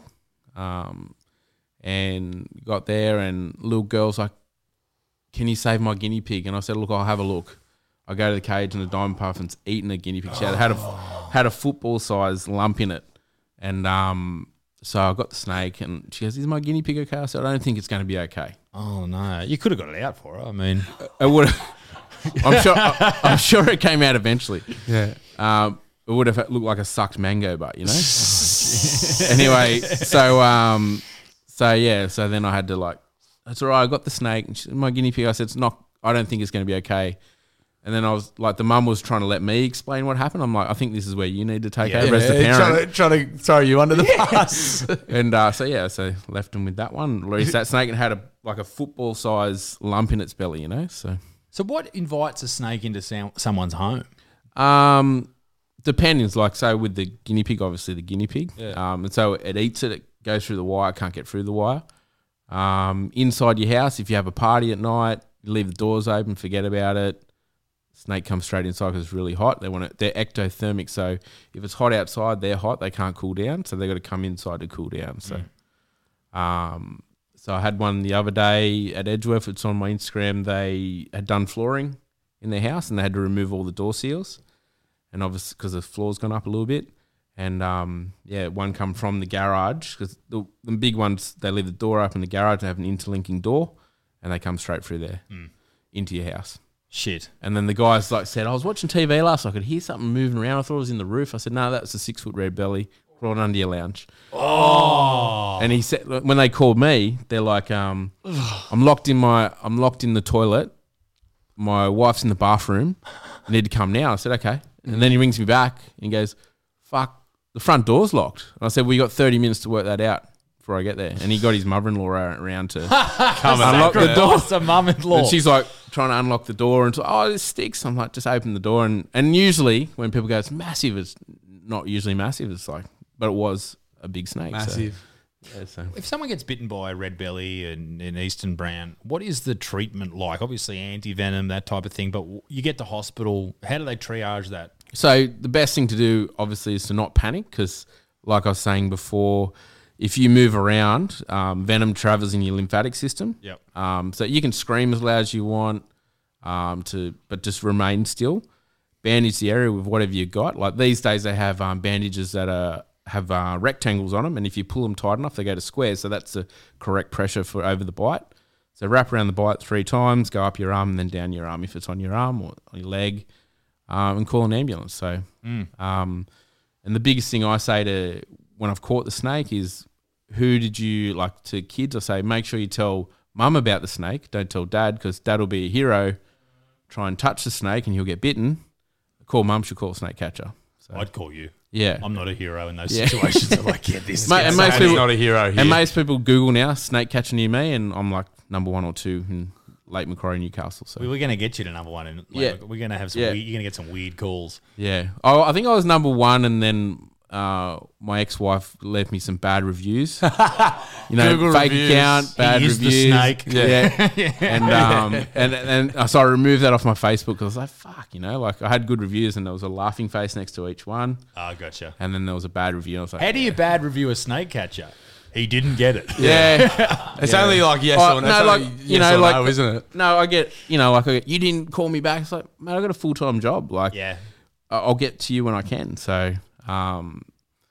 um, and got there, and little girl's like, can you save my guinea pig? And I said, look, I'll have a look. I go to the cage, and the diamond puffin's eating a guinea pig. She had, had a had a football size lump in it, and um, so I got the snake, and she goes, "Is my guinea pig okay?" I said, "I don't think it's going to be okay." Oh no! You could have got it out for her. I mean, It would. I'm sure. I'm sure it came out eventually. Yeah. Um, it would have looked like a sucked mango butt, you know. Anyway, so um, so yeah, so then I had to like, that's all right. I got the snake. And she, my guinea pig. I said, it's not. I don't think it's going to be okay. And then I was like, the mum was trying to let me explain what happened. I'm like, I think this is where you need to take Yeah. over as the Yeah, parent. trying to, trying to throw you under the bus. And uh, so yeah, so left him with that one. Released that snake and had a like a football size lump in its belly, you know. So So what invites a snake into some, someone's home? um, depends. Like so with the guinea pig, obviously the guinea pig. Yeah. Um, and so it eats it. It goes through the wire. Can't get through the wire. Um, inside your house, if you have a party at night, you leave the doors open. Forget about it. Snake comes straight inside because it's really hot. They want it. They're ectothermic, so if it's hot outside, they're hot. They can't cool down, so they got to come inside to cool down. So, um, so I had one the other day at Edgeworth. It's on my Instagram. They had done flooring in their house, and they had to remove all the door seals, and obviously because the floor's gone up a little bit. And um, yeah, one come from the garage because the, the big ones they leave the door open in the garage and have an interlinking door, and they come straight through there into your house. Shit. And then the guys like said, I was watching T V last night. I could hear something moving around. I thought it was in the roof. I said, no, that's a six foot red belly crawling under your lounge. Oh. And he said, when they called me, they're like, um, I'm locked in my, I'm locked in the toilet. My wife's in the bathroom. I need to come now. I said, okay. And then he rings me back and he goes, fuck, the front door's locked. And I said, well, you got thirty minutes to work that out before I get there. And he got his mother-in-law around to come and unlock the door. It's a mum-in-law. And she's like trying to unlock the door and so, oh, this sticks. I'm like, just open the door. And, and usually when people go, it's massive, it's not usually massive. It's like, but it was a big snake. Massive. So, yeah, so. If someone gets bitten by a red belly and an eastern brown, what is the treatment like? Obviously anti-venom, that type of thing, but you get to hospital. How do they triage that? So the best thing to do obviously is to not panic because like I was saying before, if you move around, um, venom travels in your lymphatic system. Yep. Um, so you can scream as loud as you want, um, to but just remain still. Bandage the area with whatever you got. Like these days, they have um, bandages that are have uh, rectangles on them, and if you pull them tight enough, they go to squares. So that's the correct pressure for over the bite. So wrap around the bite three times, go up your arm, and then down your arm if it's on your arm or on your leg, um, and call an ambulance. So, Mm. um, and the biggest thing I say to when I've caught the snake is, who did you like to kids? I say, make sure you tell mum about the snake. Don't tell dad because dad will be a hero. Try and touch the snake and he'll get bitten. Call mum, she'll call a snake catcher. So, I'd call you. yeah. I'm not a hero in those Yeah. situations. I'm like, yeah, this is Ma- gonna and suck. most people, not a hero here. and most people Google now snake catcher near me, and I'm like number one or two in Lake Macquarie, Newcastle. So We We're going to get you to number one. And like, Yeah. We're going to have some. Yeah. Weird, you're going to get some weird calls. yeah, I, I think I was number one, and then uh, my ex-wife left me some bad reviews. You know, Google fake reviews. account, bad He is the reviews. snake. Yeah, and um, and and uh, so I removed that off my Facebook because I was like, fuck, you know, like I had good reviews, and there was a laughing face next to each one, Oh, gotcha. and then there was a bad review. And I was like, How do you bad review a snake catcher? He didn't get it. yeah. It's only like yes Oh, or no, no, it's like, only you yes know, or like- no, isn't it? No, I get, you know, like I get, you didn't call me back. It's like, man, I got a full time job. Like, Yeah. I- I'll get to you when I can. So, um,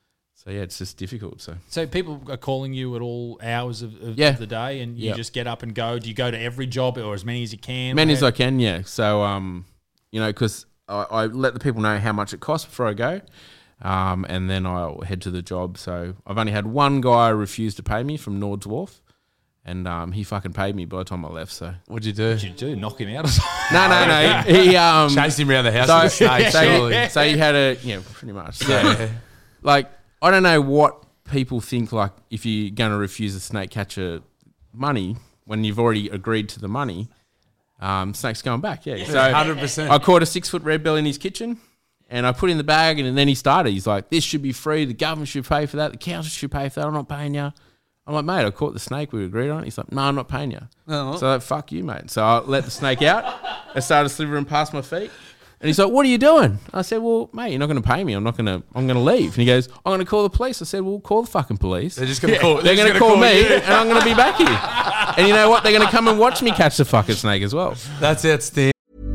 so yeah, it's just difficult. So So people are calling you at all hours of, of Yeah. the day, and you Yeah. just get up and go. Do you go to every job or as many as you can? many as How- I can, yeah. So, um, you know, because I, I let the people know how much it costs before I go, um, and then I'll head to the job. So I've only had one guy refuse to pay me from Nord's Wharf, and um, he fucking paid me by the time I left. So What'd you do? What'd you do? Knock him out or something? no, no, no. He, he um, Chased him around the house so, with a snake, so, surely. so he had a yeah, pretty much. So, Yeah. like I don't know what people think, like if you're going to refuse a snake catcher money when you've already agreed to the money, um, snake's going back. Yeah, so one hundred percent. I caught a six foot red belly in his kitchen, and I put it in the bag, and then he started. He's like, "This should be free. The government should pay for that. The council should pay for that. I'm not paying you." I'm like, "Mate, I caught the snake. We agreed on it." He's like, "No, I'm not paying you." Oh. So like, fuck you, mate. So I let the snake out. I started slithering past my feet. And he's like, "What are you doing?" I said, "Well, mate, you're not going to pay me. I'm not going to. I'm going to leave." And he goes, "I'm going to call the police." I said, "Well, call the fucking police. They're just going to call. They're going to just call, gonna me, you. and I'm going to be back here. And you know what? They're going to come and watch me catch the fucking snake as well." That's outstanding.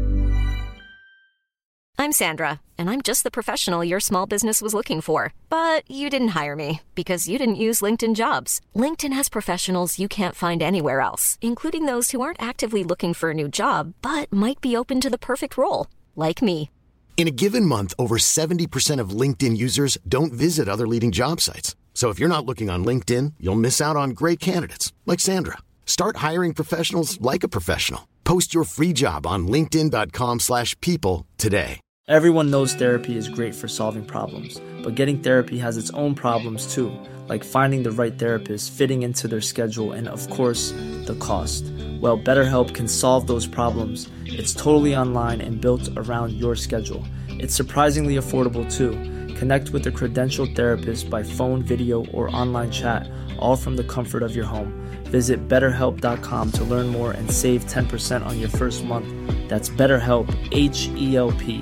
I'm Sandra, and I'm just the professional your small business was looking for. But you didn't hire me because you didn't use LinkedIn Jobs. LinkedIn has professionals you can't find anywhere else, including those who aren't actively looking for a new job, but might be open to the perfect role, like me. In a given month, over seventy percent of LinkedIn users don't visit other leading job sites. So if you're not looking on LinkedIn, you'll miss out on great candidates like Sandra. Start hiring professionals like a professional. Post your free job on linkedin.com slash people today. Everyone knows therapy is great for solving problems, but getting therapy has its own problems too, like finding the right therapist, fitting into their schedule, and of course, the cost. Well, BetterHelp can solve those problems. It's totally online and built around your schedule. It's surprisingly affordable too. Connect with a credentialed therapist by phone, video, or online chat, all from the comfort of your home. Visit better help dot com to learn more and save ten percent on your first month. That's BetterHelp, H E L P.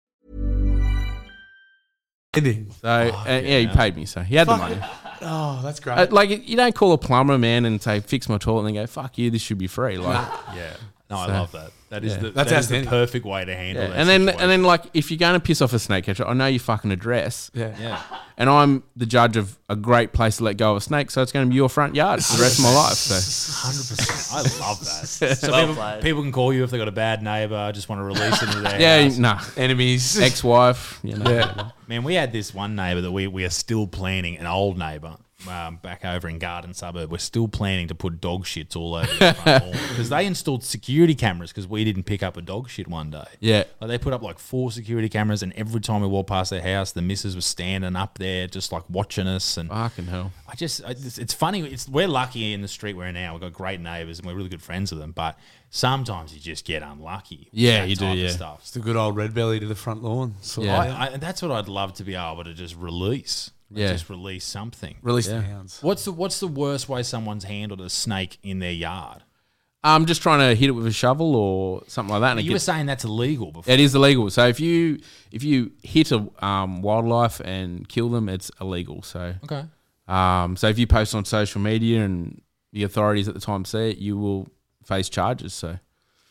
So, uh, yeah, he paid me, so he had the money. Oh, that's great. Uh, like, you don't call a plumber, man, and say, fix my toilet, and then go, fuck you, this should be free. Like, Yeah. No, I So- love that. That is Yeah. the That's that is the outstanding. perfect way to handle yeah. that. And then, situation. and then, like, if you're going to piss off a snake catcher, I know your fucking address. yeah. yeah. And I'm the judge of a great place to let go of a snake, so it's going to be your front yard for the rest of my life. So, one hundred percent. I love that. So Well people, played. people can call you if they got a bad neighbor, just want to release it into their yeah, house. nah, Enemies. ex-wife, you know. Yeah. Man, we had this one neighbour that we, we are still planning, an old neighbour um, back over in Garden Suburb. We're still planning to put dog shits all over the front lawn because they installed security cameras because we didn't pick up a dog shit one day. Yeah. Like they put up like four security cameras, and every time we walked past their house, the missus was standing up there just like watching us. And Fucking hell. I just, I, it's, it's funny. It's we're lucky in the street we're in now. We've got great neighbours and we're really good friends with them. But sometimes you just get unlucky. with Yeah, that you do, type of yeah. stuff. It's the good old red belly to the front lawn. So Yeah. I, I, and that's what I'd love to be able to just release. Like, Yeah. just release something. Release Yeah. the hounds. What's the What's the worst way someone's handled a snake in their yard? I'm just trying to hit it with a shovel or something like that. And it You were gets- saying that's illegal before. It is illegal. So if you if you hit a um, wildlife and kill them, it's illegal. So Okay. um, so if you post on social media and the authorities at the time see it, you will face charges. So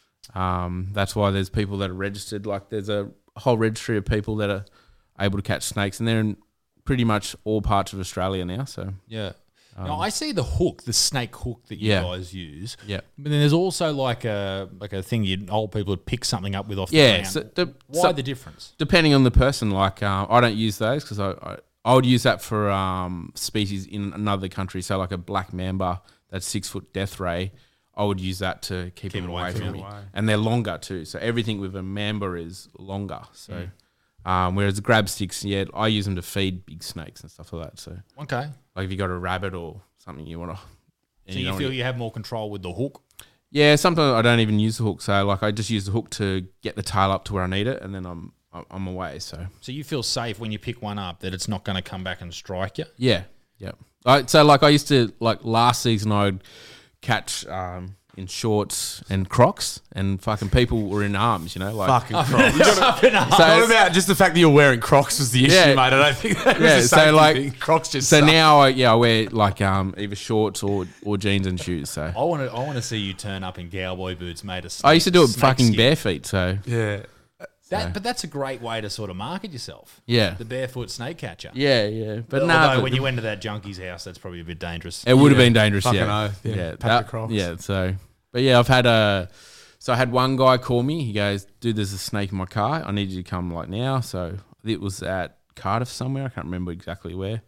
um, that's why there's people that are registered. Like there's a whole registry of people that are able to catch snakes, and they're in pretty much all parts of Australia now. So Yeah. now I see the hook, the snake hook that you Yeah. guys use. yeah, But then there's also like a like a thing you old people would pick something up with off the yeah. ground. So the, Why so- the difference? depending on the person, like uh, I don't use those because I, I I would use that for um, species in another country. So like a black mamba that's six foot death ray, I would use that to keep, Keep them it away away from from you. me. And they're longer too. So everything with a mamba is longer. So um, whereas the grab sticks, yeah, I use them to feed big snakes and stuff like that. So Okay. like if you got a rabbit or something you want to. So you feel you have more control with the hook? Yeah, sometimes I don't even use the hook. So like I just use the hook to get the tail up to where I need it, and then I'm I'm away. So So you feel safe when you pick one up that it's not going to come back and strike you? yeah, yeah. I, so like I used to like last season I'd catch um, in shorts and Crocs, and fucking people were in arms. You know, like Fucking Crocs. so Not about just the fact that you're wearing Crocs was the issue, Yeah. mate. I don't think that Yeah, was a so, safety like- thing. Crocs just so suck. now I, yeah I wear like um, either shorts or, or jeans and shoes. So I want to I want to see you turn up in cowboy boots made of I used to do it snake fucking skin. bare feet. So Yeah. That, but that's a great way to sort of market yourself. yeah, The barefoot snake catcher. yeah, yeah. But Although no, when you went to that junkie's house, that's probably a bit dangerous. it would have Yeah. been dangerous. Fucking Yeah, oath, yeah. yeah, Pack that- the Crocs. yeah. So, but yeah, I've had a. So I had one guy call me. He goes, "Dude, there's a snake in my car. I need you to come like now." So it was at Cardiff somewhere. I can't remember exactly where.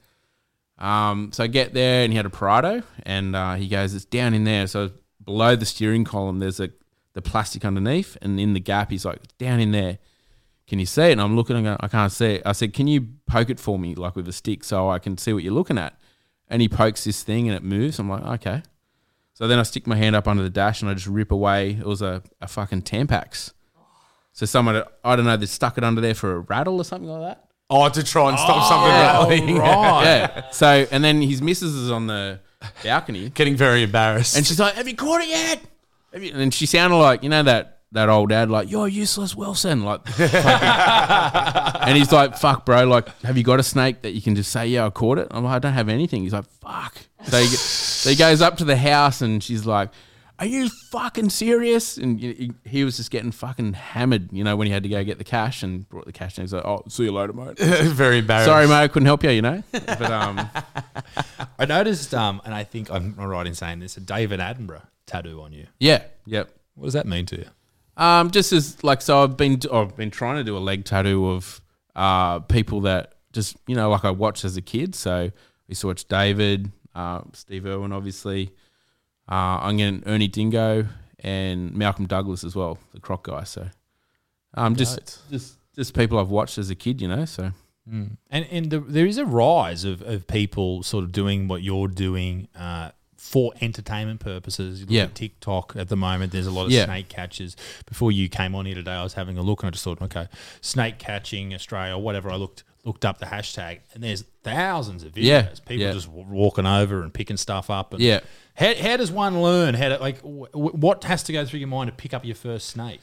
Um, so I get there and he had a Prado, and uh, he goes, "It's down in there." So below the steering column, there's a the plastic underneath, and in the gap, he's like, "It's down in there. Can you see it?" And I'm looking and going, "I can't see it." I said, "Can you poke it for me, like with a stick, so I can see what you're looking at?" And he pokes this thing and it moves. I'm like, okay. So then I stick my hand up under the dash and I just rip away. It was a, a fucking Tampax. So someone, I don't know, they stuck it under there for a rattle or something like that. Oh, to try and stop something rattling. right. Yeah. So, and then his missus is on the balcony Getting very embarrassed. and she's like, "Have you caught it yet?" Have you? And then she sounded like, you know, that that old dad, like, "You're useless, Wilson." Like, fucking- and he's like, "Fuck, bro. Like, have you got a snake that you can just say, yeah, I caught it?" I'm like, "I don't have anything." He's like, "Fuck." So he, so he goes up to the house and she's like, "Are you fucking serious?" And he, he was just getting fucking hammered, you know, when he had to go get the cash and brought the cash. And he's like, "Oh, see you later, mate." very embarrassed. Sorry, mate, I couldn't help you, you know. But um, I noticed, um, and I think I'm not right in saying this, a David Attenborough tattoo on you. yeah, yep. What does that mean to you? Um, just as like so, I've been I've been trying to do a leg tattoo of uh people that just you know like I watched as a kid. So I used to watch David, uh, Steve Irwin, obviously. Uh, I'm getting Ernie Dingo and Malcolm Douglas as well, the Croc guy. So, um, just just just people I've watched as a kid, you know. So, mm. and and the, there is a rise of, of people sort of doing what you're doing uh, for entertainment purposes. You look Yeah. at TikTok at the moment. There's a lot of Yeah. snake catches. Before you came on here today, I was having a look and I just thought, okay, snake catching Australia, whatever. I looked looked up the hashtag, and there's thousands of videos. Yeah. People Yeah. just w- walking over and picking stuff up. And Yeah. How, how does one learn? How to, like w- w- what has to go through your mind to pick up your first snake?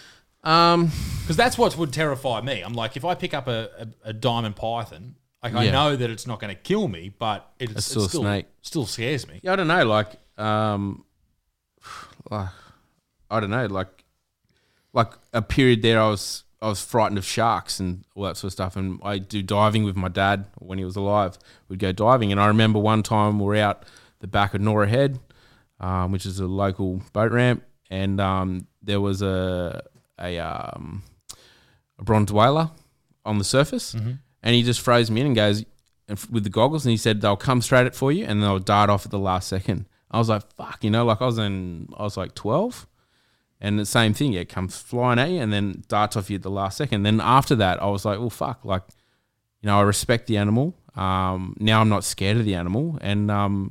um, Because that's what would terrify me. I'm like, if I pick up a, a, a diamond python, like I Yeah. know that it's not going to kill me, but it's, It's still it's a snake. Still scares me. yeah, I don't know, like, um, like, I don't know, like, like a period there, I was I was frightened of sharks and all that sort of stuff, and I do diving with my dad when he was alive. We'd go diving, and I remember one time we were out the back of Nora Head, um, which is a local boat ramp, and um, there was a a, um, a bronze whaler on the surface, and he just froze me in and goes and f- with the goggles, and he said they'll come straight at for you, and they'll dart off at the last second. I was like, fuck, you know, like I was in, I was like twelve. And the same thing, yeah, it comes flying at you and then darts off you at the last second. Then after that, I was like, well, fuck, like, you know, I respect the animal. Um, now I'm not scared of the animal. And um,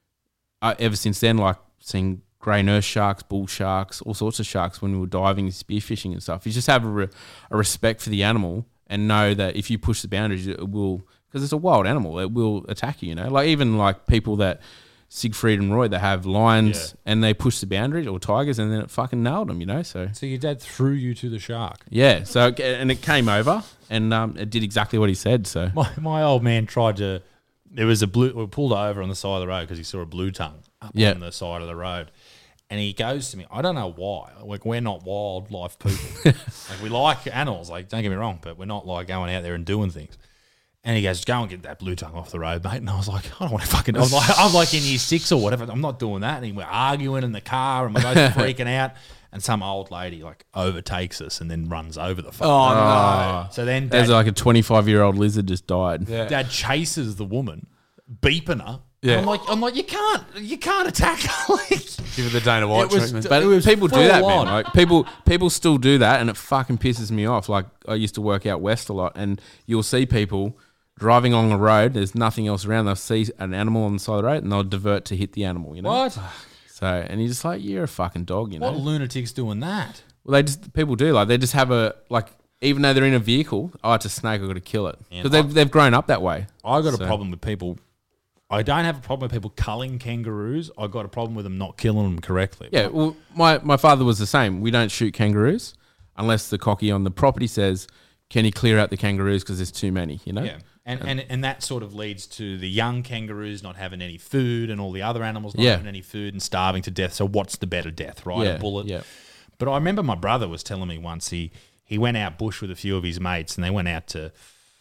I, ever since then, like, seeing grey nurse sharks, bull sharks, all sorts of sharks when we were diving, spearfishing and stuff. You just have a, re- a respect for the animal and know that if you push the boundaries, it will, because it's a wild animal, it will attack you, you know? Like, even, like, people that... Siegfried and Roy, they have lions Yeah. and they push the boundaries, or tigers, and then it fucking nailed them, you know. So So your dad threw you to the shark. yeah, so it- and it came over and um, it did exactly what he said. So My my old man tried to. There was a blue. We pulled over on the side of the road because he saw a blue tongue up Yeah. on the side of the road, and he goes to me. I don't know why. Like, we're not wildlife people. Like, we like animals. Like, don't get me wrong, but we're not like going out there and doing things. And he goes, go and get that blue tongue off the road, mate. And I was like, I don't want to fucking. I was like, I'm like in year six or whatever. I'm not doing that. And we're arguing in the car, and we're both freaking out. And some old lady like overtakes us and then runs over the fuck. Oh, no. So then there's dad, like a twenty-five year old lizard just died. Yeah. dad chases the woman, beeping her. Yeah. I'm like, I'm like, you can't, you can't attack her. Like, Give her the Dana White It was- treatment. But It was people do full that, on. man. Like people, people still do that, and it fucking pisses me off. Like I used to work out west a lot, and you'll see people driving on the road. There's nothing else around. They'll see an animal on the side of the road, and they'll divert to hit the animal. You know what? So, and you're just like, you're a fucking dog. You know. What lunatic's doing that? Well, they just people do like they just have a like. Even though they're in a vehicle, oh, it's a snake. I've got to kill it Yeah, because they've they've grown up that way. I got So- a problem with people. I don't have a problem with people culling kangaroos. I got a problem with them not killing them correctly. Yeah, well, my, my father was the same. We don't shoot kangaroos unless the cocky on the property says, can you clear out the kangaroos because there's too many, you know? Yeah. And, and and that sort of leads to the young kangaroos not having any food and all the other animals not Yeah. having any food and starving to death. So what's the better death, right? Yeah, A bullet. yeah. But I remember my brother was telling me once he, he went out bush with a few of his mates and they went out to,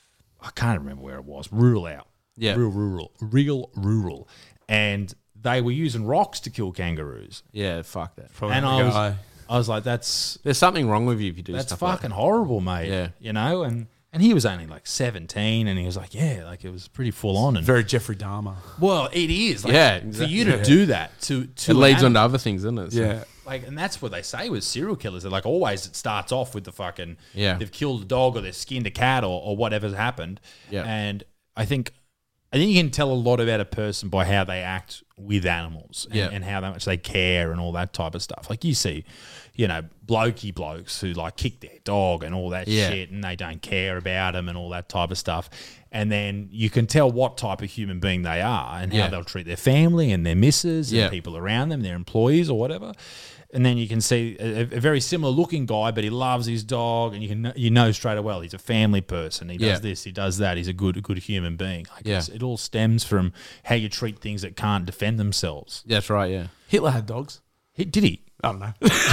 I can't remember where it was, rural out. Yeah. Real rural. Real rural. And they were using rocks to kill kangaroos. Yeah, fuck that. and I was, I was like, that's There's something wrong with you if you do that's stuff fucking like horrible, mate. Yeah. You know, and and he was only like seventeen, and he was like, yeah, like it was pretty full on. And Very Jeffrey Dahmer. well, it is. Like, Yeah, for you to exactly. do that to to that. It an leads on animal, to other things, doesn't it? So- Yeah. like, and that's what they say with serial killers. They're like, always it starts off with the fucking Yeah. they've killed a dog or they've skinned a cat or, or whatever's happened. Yeah. And I think I think you can tell a lot about a person by how they act with animals and, Yeah. and how much they care and all that type of stuff. Like you see, you know, blokey blokes who like kick their dog and all that Yeah. shit and they don't care about them and all that type of stuff. And then you can tell what type of human being they are and how Yeah. they'll treat their family and their missus Yeah. and people around them, their employees or whatever. And then you can see a, a very similar looking guy, but he loves his dog, and you can you know straight away, well, he's a family person. He does Yeah. this, he does that. He's a good a good human being. Like Yeah. it's- it all stems from how you treat things that can't defend themselves. That's right, yeah. Hitler had dogs. He, did he? I don't know.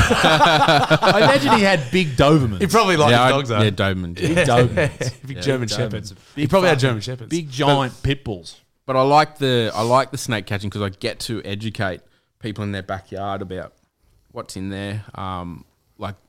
I imagine he had big Dobermans. He probably liked yeah, his I- dogs, though. Yeah, Doberman. big Dobermans. Big Yeah, German Dobermans. shepherds. Big He probably had fucking- German shepherds. Big giant pit bulls. But I like the I like the snake catching because I get to educate people in their backyard about what's in there. Um, like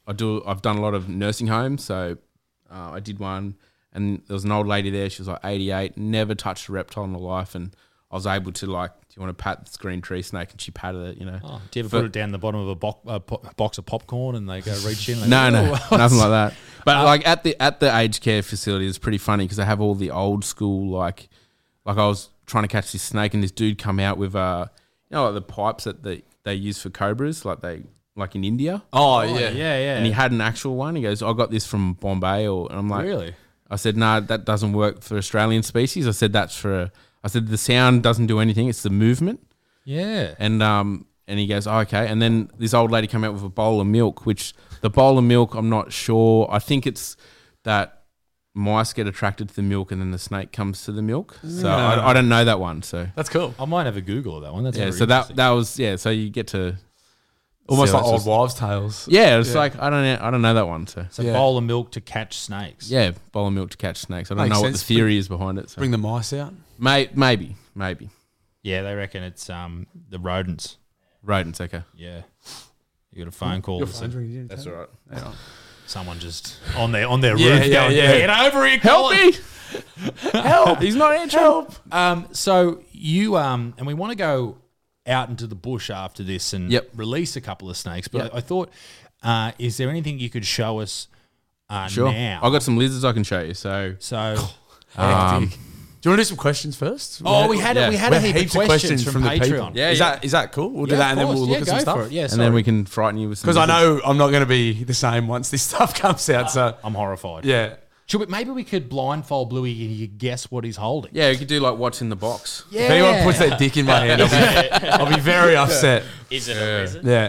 I do. I've done a lot of nursing homes, so uh, I did one, and there was an old lady there. She was like eighty-eight, never touched a reptile in her life, and I was able to like, do you want to pat this green tree snake? And she patted it, you know. Oh, do you ever For- put it down the bottom of a, bo- a po- box of popcorn and they go reach in? Like, No, no, "Oh, nothing like that. But like at the at the aged care facility, it's pretty funny because they have all the old school like, like I was trying to catch this snake and this dude come out with uh, you know, like the pipes that they, they use for cobras, like they like in India. Oh, Oh, yeah. yeah, yeah. And he had an actual one. He goes, I got this from Bombay, or and I'm like, Really? I said, no, that doesn't work for Australian species. I said that's for. I said the sound doesn't do anything; it's the movement. Yeah. And um, and he goes, oh, okay. And then this old lady came out with a bowl of milk, which the bowl of milk, I'm not sure. I think it's that mice get attracted to the milk, and then the snake comes to the milk. So I, I don't know that one. So That's cool. I might have a Google of that one. That's yeah, very so that interesting. that was yeah. So you get to Almost see like how it's old just- wives' tales. Yeah, it's like I don't know, I don't know that one. So It's a Yeah. bowl of milk to catch snakes. yeah, bowl of milk to catch snakes. I don't Makes know what sense. the theory is behind it. So. Bring the mice out. May, maybe, maybe Yeah, they reckon it's um the rodents. rodents. Okay, Yeah. You got a phone call. Your that phone's said ringing, didn't that's it? all right. Yeah. someone just on their on their Yeah, roof yeah, going, yeah. get over here, Help Colin." me! Help! He's not answering. Help! Um, so you um, and we want to go out into the bush after this and Yep. release a couple of snakes. But Yep. I, I thought, uh, is there anything you could show us uh, Sure. now? I got some lizards I can show you. So so. um, Do you want to do some questions first? Oh, we had yeah. a, we had We a had heap of heaps of questions, questions from, from the Patreon. people. Yeah, is yeah. that is that cool? We'll do Yeah, that and of then we'll course. look Yeah, at some go stuff. for it. Yeah, and then sorry. we can frighten you with some. Because I lizards. know I'm not going to be the same once this stuff comes out. So I'm horrified. yeah, Should we, maybe we could blindfold Bluey and you guess what he's holding. Yeah, you could do like what's in the box. Yeah. if anyone puts their dick in my hand, I'll be, I'll be very upset. Is it or is it? Yeah.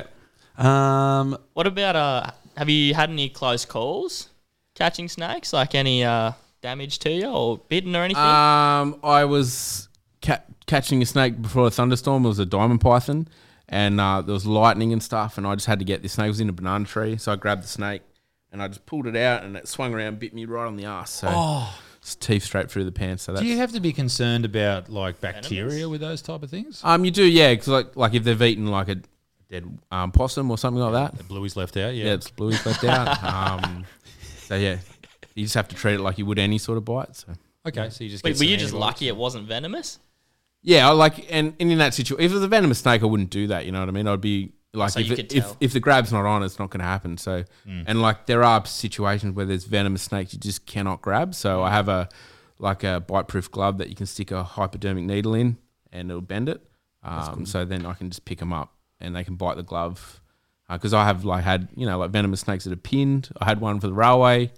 Um. What about uh? Have you had any close calls catching snakes? Like any uh damage to you or bitten or anything? Um, I was ca- catching a snake before a thunderstorm. It was a diamond python, and uh, there was lightning and stuff. And I just had to get this snake. It was in a banana tree, so I grabbed the snake and I just pulled it out, and it swung around, bit me right on the ass. So Oh. it's teeth straight through the pants. So that's Do you have to be concerned about like bacteria Venomous? with those type of things? um, you do, yeah, because like like if they've eaten like a dead um, possum or something like that. The Bluey's left out, yeah. Yeah, it's bluey's left out. Um, so yeah, you just have to treat it like you would any sort of bite. So Okay, so you just Wait, get were some you just antibiotics. lucky it wasn't venomous? yeah, I like and, and in that situation, if it was a venomous snake, I wouldn't do that. You know what I mean? I'd be like, So if, you it, could if tell. if the grab's not on, it's not going to happen. So and like there are situations where there's venomous snakes you just cannot grab. So I have a like a bite-proof glove that you can stick a hypodermic needle in, and it'll bend it. Um, so then I can just pick them up, and they can bite the glove. Because I have like had you know like venomous snakes that are pinned. I had one for the railway.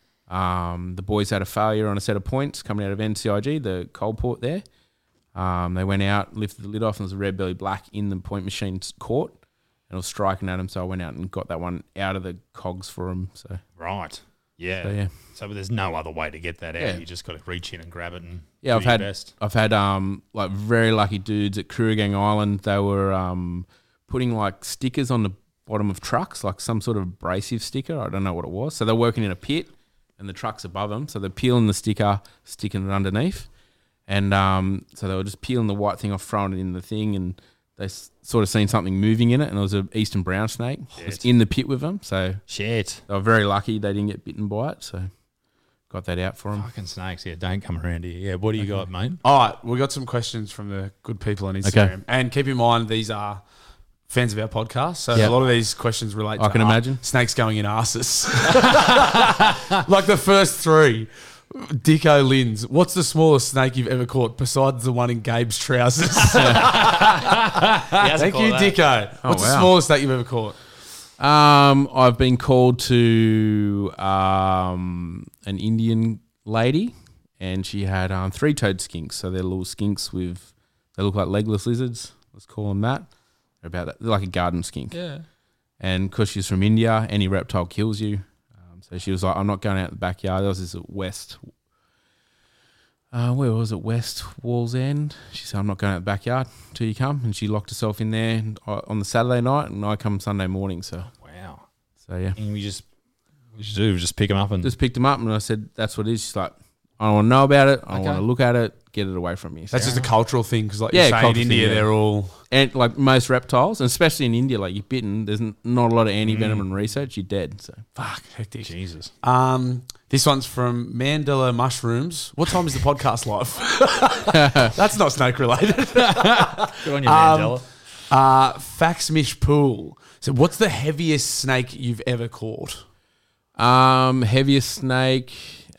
Um, the boys had a failure on a set of points coming out of N C I G, the coal port there. Um, they went out, lifted the lid off, and there was a red belly black in the point machine's court, and it was striking at him. So I went out and got that one out of the cogs for him. So Right. Yeah. So, yeah. So there's no other way to get that out. Yeah. You just got to reach in and grab it and yeah, do I've your had best. I've had um like very lucky dudes at Kooragang Island. They were um putting like stickers on the bottom of trucks, like some sort of abrasive sticker. I don't know what it was. So they're working in a pit, and the truck's above them. So they're peeling the sticker, sticking it underneath, and um so they were just peeling the white thing off, throwing it in the thing, and they s- sort of seen something moving in it, and it was an eastern brown snake. It was Shit. in the pit with them. So Shit. they were very lucky they didn't get bitten by it. So got that out for them. Fucking snakes. Yeah, don't come around here. Yeah, what do you got, mate? All right, we got some questions from the good people on Instagram, Okay. and keep in mind these are fans of our podcast, so Yeah. a lot of these questions relate. I to can ar- imagine. snakes going in arses. Like the first three. Dicko Lins, what's the smallest snake you've ever caught besides the one in Gabe's trousers? Thank you, Dicko. Oh, What's the wow. smallest snake you've ever caught? Um, I've been called to um, an Indian lady, and she had um, three-toed skinks. So they're little skinks with, they look like legless lizards. Let's call them that. They're about that. They're like a garden skink. Yeah. And because she's from India, any reptile kills you. Um, so she was like, I'm not going out in the backyard. There was this at West. Uh, where was it? West Walls End. She said, I'm not going out the backyard until you come. And she locked herself in there and, uh, on the Saturday night, and I come Sunday morning. So, Wow. so yeah. And we just, we should do, just pick them up and Just picked him up, and I said, that's what it is. She's like, I don't want to know about it. I don't Okay. want to look at it. Get it away from me. So- That's just a cultural thing because, like Yeah, you say, in cultural India, thing, yeah. they're all and like most reptiles, and especially in India, like you're bitten, there's n- not a lot of anti venom and research. You're dead. So fuck hectic. Jesus. Um, this one's from Mandela Mushrooms. What time is the podcast live? That's not snake related. Good on you, Um, Mandela. Uh, Faxmish Pool. So, what's the heaviest snake you've ever caught? um, heaviest snake,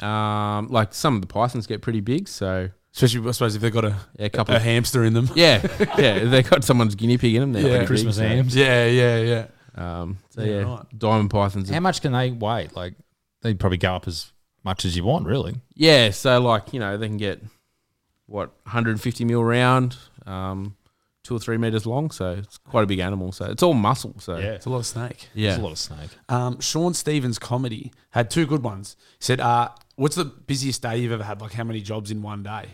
um, like some of the pythons get pretty big. So Especially, I suppose, if they've got a, yeah, a couple a of hamster in them. yeah, yeah, if they got someone's guinea pig in them. They're Yeah. pretty Christmas big, so- hams. Yeah, yeah, yeah. Um, so Yeah, yeah, right. diamond pythons. How Are, much can they weigh? Like, they'd probably go up as much as you want, really. yeah, so like you know they can get what one hundred fifty mil round, um, two or three meters long. So it's quite a big animal. So it's all muscle. So Yeah. It's a lot of snake. yeah. There's a lot of snake. Um, Sean Stevens comedy had two good ones. He said, uh, what's the busiest day you've ever had? Like, how many jobs in one day?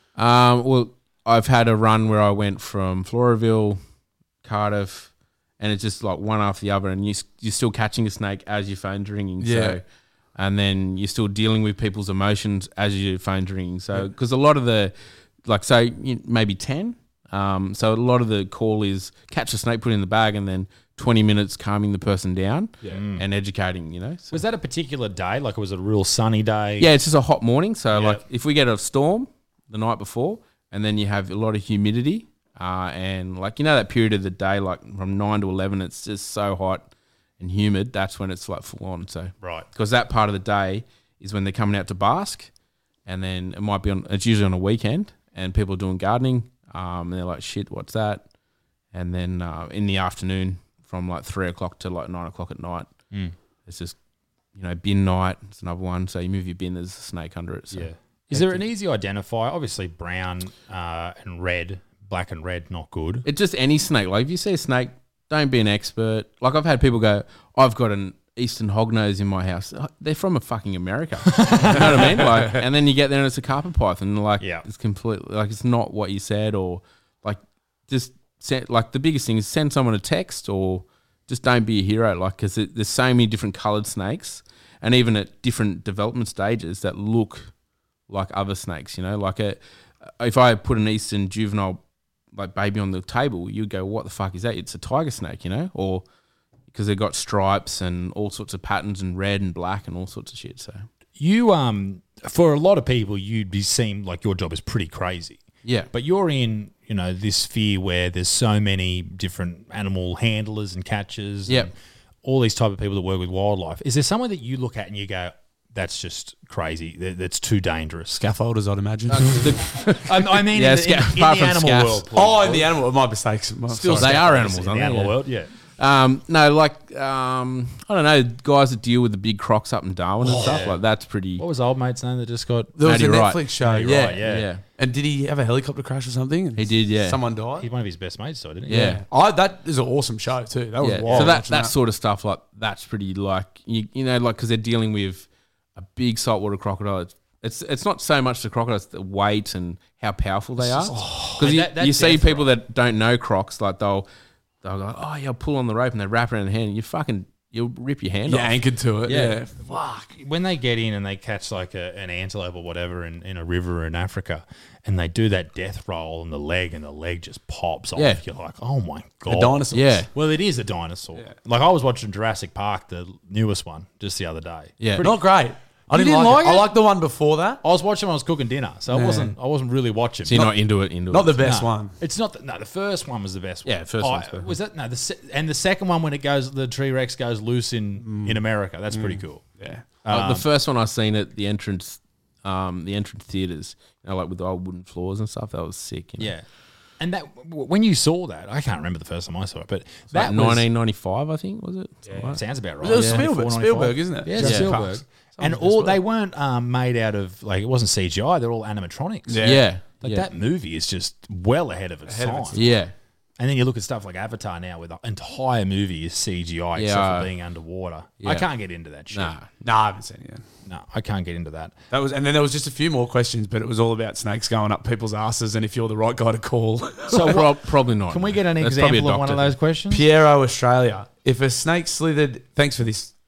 Um, well, I've had a run where I went from Floraville, Cardiff, and it's just like one after the other, and you s- you're still catching a snake as your phone's ringing. Yeah. So, and then you're still dealing with people's emotions as your phone's ringing. So, because a lot of the, like, say you- maybe ten. Um, so a lot of the call is catch a snake, put it in the bag, and then twenty minutes calming the person down and educating. You know. So, Was that a particular day? Like, it was a real sunny day? yeah, it's just a hot morning. So, Yeah. like, if we get a storm the night before, and then you have a lot of humidity, uh, and like you know that period of the day, like from nine to eleven, it's just so hot and humid. That's when it's like full on. So, Right. because that part of the day is when they're coming out to bask, and then it might be on. It's usually on a weekend, and people are doing gardening. Um, and they're like, shit, what's that? And then uh, in the afternoon, from like three o'clock to like nine o'clock at night, Mm. it's just you know bin night. It's another one. So you move your bin, there's a snake under it. So. Yeah. Is there an easy identifier? Obviously, brown uh, and red, black and red, not good. It's just any snake. Like if you see a snake, don't be an expert. Like I've had people go, I've got an eastern hognose in my house. They're from a fucking America. You know what I mean? Like, and then you get there and it's a carpet python. Like Yeah. it's completely like it's not what you said, or like just send, like the biggest thing is send someone a text, or just don't be a hero. Like because there's so many different coloured snakes, and even at different development stages that look like other snakes. You know, like a if I put an eastern juvenile like baby on the table, you'd go, what the fuck is that? It's a tiger snake, you know? Or because they've got stripes and all sorts of patterns and red and black and all sorts of shit. So, You, um, for a lot of people, you'd be seem like your job is pretty crazy. yeah. But you're in, you know, this sphere where there's so many different animal handlers and catchers. Yeah. And all these type of people that work with wildlife. Is there someone that you look at and you go, that's just crazy. That- That's too dangerous. Scaffolders, I'd imagine. I, I mean, Yeah, in, the, in, sca- in apart the from animal scaffs. world. please. oh, in the animal, my mistakes. My, Still sorry. they are animals animals, in aren't the they? animal Yeah. world. Yeah. Um, no, like, um, I don't know, guys that deal with the big crocs up in Darwin and stuff, like that's pretty. What was old mate's name that just got? There was Matty a Wright. Netflix show, Matty yeah. Wright, yeah. yeah. And did he have a helicopter crash or something? And He did, yeah. Someone died? He's one of his best mates, so didn't he? Yeah. I, that is an awesome show, too. That was Yeah. wild. So that, watching that sort of stuff, like, that's pretty, like, you, you know, like, because they're dealing with a big saltwater crocodile. It's, it's it's not so much the crocodile, it's the weight and how powerful they are. Because Mate, you, that- that you see death people that don't know crocs, like, they'll, they'll go, oh, yeah, I'll pull on the rope, and they wrap it around the hand, and you fucking, you'll rip your hand You're off. anchored to it. Yeah. Yeah. Fuck. When they get in and they catch like a, an antelope or whatever in, in a river in Africa and they do that death roll on the leg and the leg just pops off, Yeah. you're like, oh my God. The dinosaurs. Yeah. Well, it is a dinosaur. Like I was watching Jurassic Park, the newest one, just the other day. Yeah. Not great. I You didn't, didn't like, like it. it? I liked the one before that. I was watching when I was cooking dinner, so I wasn't I wasn't really watching. So you're not, into it, into Not it. the best No, one. It's not. The, no, the first one was the best one. Yeah, the first Oh, one's perfect. was that no? The se- and the second one when it goes, the T Rex goes loose in in America. That's pretty cool. Yeah. Like, the first one I seen at the entrance, um, the entrance theaters, you know, like with the old wooden floors and stuff. That was sick. You know? Yeah, and that w- when you saw that, I can't remember the first time I saw it, but that Like was, nineteen ninety-five, I think, was it? Something like that. sounds about right. It was Yeah. Spielberg, ninety-four, Spielberg, ninety-five. isn't it? Yeah, it's Yeah. Spielberg. Parks. And all they weren't um, made out of like it wasn't C G I. They're all animatronics. Yeah. Yeah. Like yeah. that movie is just well ahead of its Ahead of time. its Yeah. And then you look at stuff like Avatar now, where the entire movie is C G I except Yeah. for being underwater. I Yeah. can't get into that shit. Nah. Nah, I haven't seen it yet. No, I can't get into that. That was, and then there was just a few more questions, but it was all about snakes going up people's asses, and if you're the right guy to call. So Pro- what, probably not. can we get an That's probably a example of one of doctor those questions? Piero Australia. If a snake slithered, thanks for this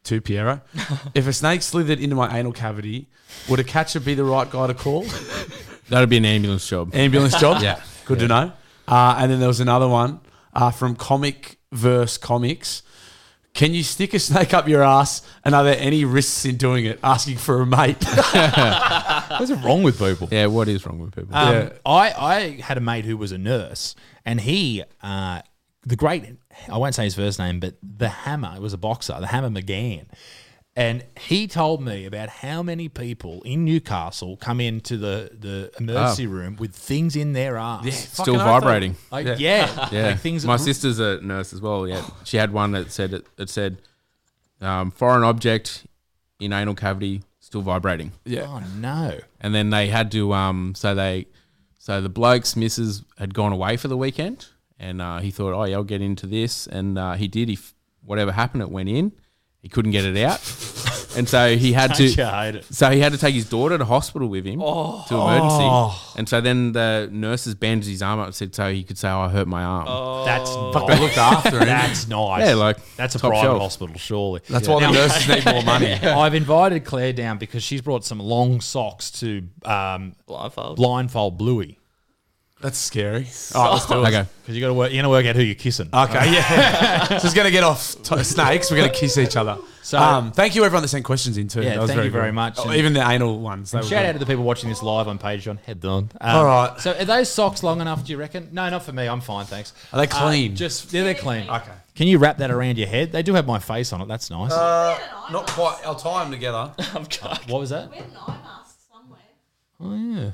to Piero. If a snake slithered into my anal cavity, would a catcher be the right guy to call? That'd be an ambulance job. Ambulance job? Yeah. Good to know. Uh, and then there was another one uh, from Comic Verse Comics. Can you stick a snake up your ass, and are there any risks in doing it? Asking for a mate. What's wrong with people? Yeah, what is wrong with people? Um, Yeah. I, I had a mate who was a nurse, and he, uh, the great, I won't say his first name, but the Hammer, it was a boxer, the Hammer McGann. And he told me about how many people in Newcastle come into the, the emergency room with things in their arse. Yeah, Still fucking vibrating. Like, Yeah. yeah. Yeah, Like things my that- sister's a nurse as well. Yeah, she had one that said it, it said um, foreign object in anal cavity still vibrating, Yeah. Oh, no. and then they had to um, so they so the bloke's missus had gone away for the weekend, and uh, he thought, oh yeah, I'll get into this, and uh, he did. He f- whatever happened, it went in. He couldn't get it out, and so he had Don't to. you hate it? So he had to take his daughter to hospital with him Oh. to emergency, and so then the nurses bandaged his arm up and said so he could say, oh, I hurt my arm. That's Fuck, they looked after him. That's nice. Yeah, like, that's a top private shelf. hospital, surely. That's why the nurses need more money. I've invited Claire down because she's brought some long socks to um, Blindfold. blindfold Bluey. That's scary. All right, let's do it. Okay. Because you got to work. You got to work out who you're kissing. Okay, yeah. So it's going to get off t- snakes. We're going to kiss each other. So- um, thank you everyone that sent questions in too. Yeah, That was thank you very good. much. Oh, And- even the anal ones. They were Shout good. out to the people watching this live on Patreon. Head on. Um, All right. So are those socks long enough? Do you reckon? No, not for me. I'm fine, thanks. Are they Uh, clean? just yeah, they're clean. Okay. Can you wrap that around your head? They do have my face on it. That's nice. Uh, not quite. I'll tie them together. I'm joking. what was that? We have an eye mask somewhere. Oh yeah.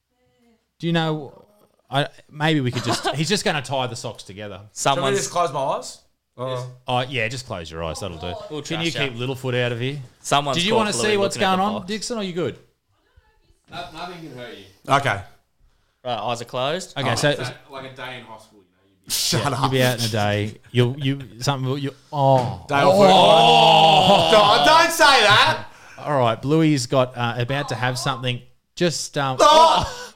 Do you know? I maybe we could just. He's just going to tie the socks together. Can we Someone's just close my eyes? Oh yeah, just close your eyes. That'll do. We'll Can you trash keep ya. Littlefoot out of here? someone's Did you caught want to Bluey see what's looking at going the on, box. Dixon? Or are you good? Nothing can hurt you. Okay. Right, eyes are closed. Okay, so Like a day in hospital, you know. You'd Shut you'll up. be out in a day. You'll you something. You oh. Day off work. Oh, don't, don't say that. All right, Bluey's got uh, about to have something. Just um, Oh.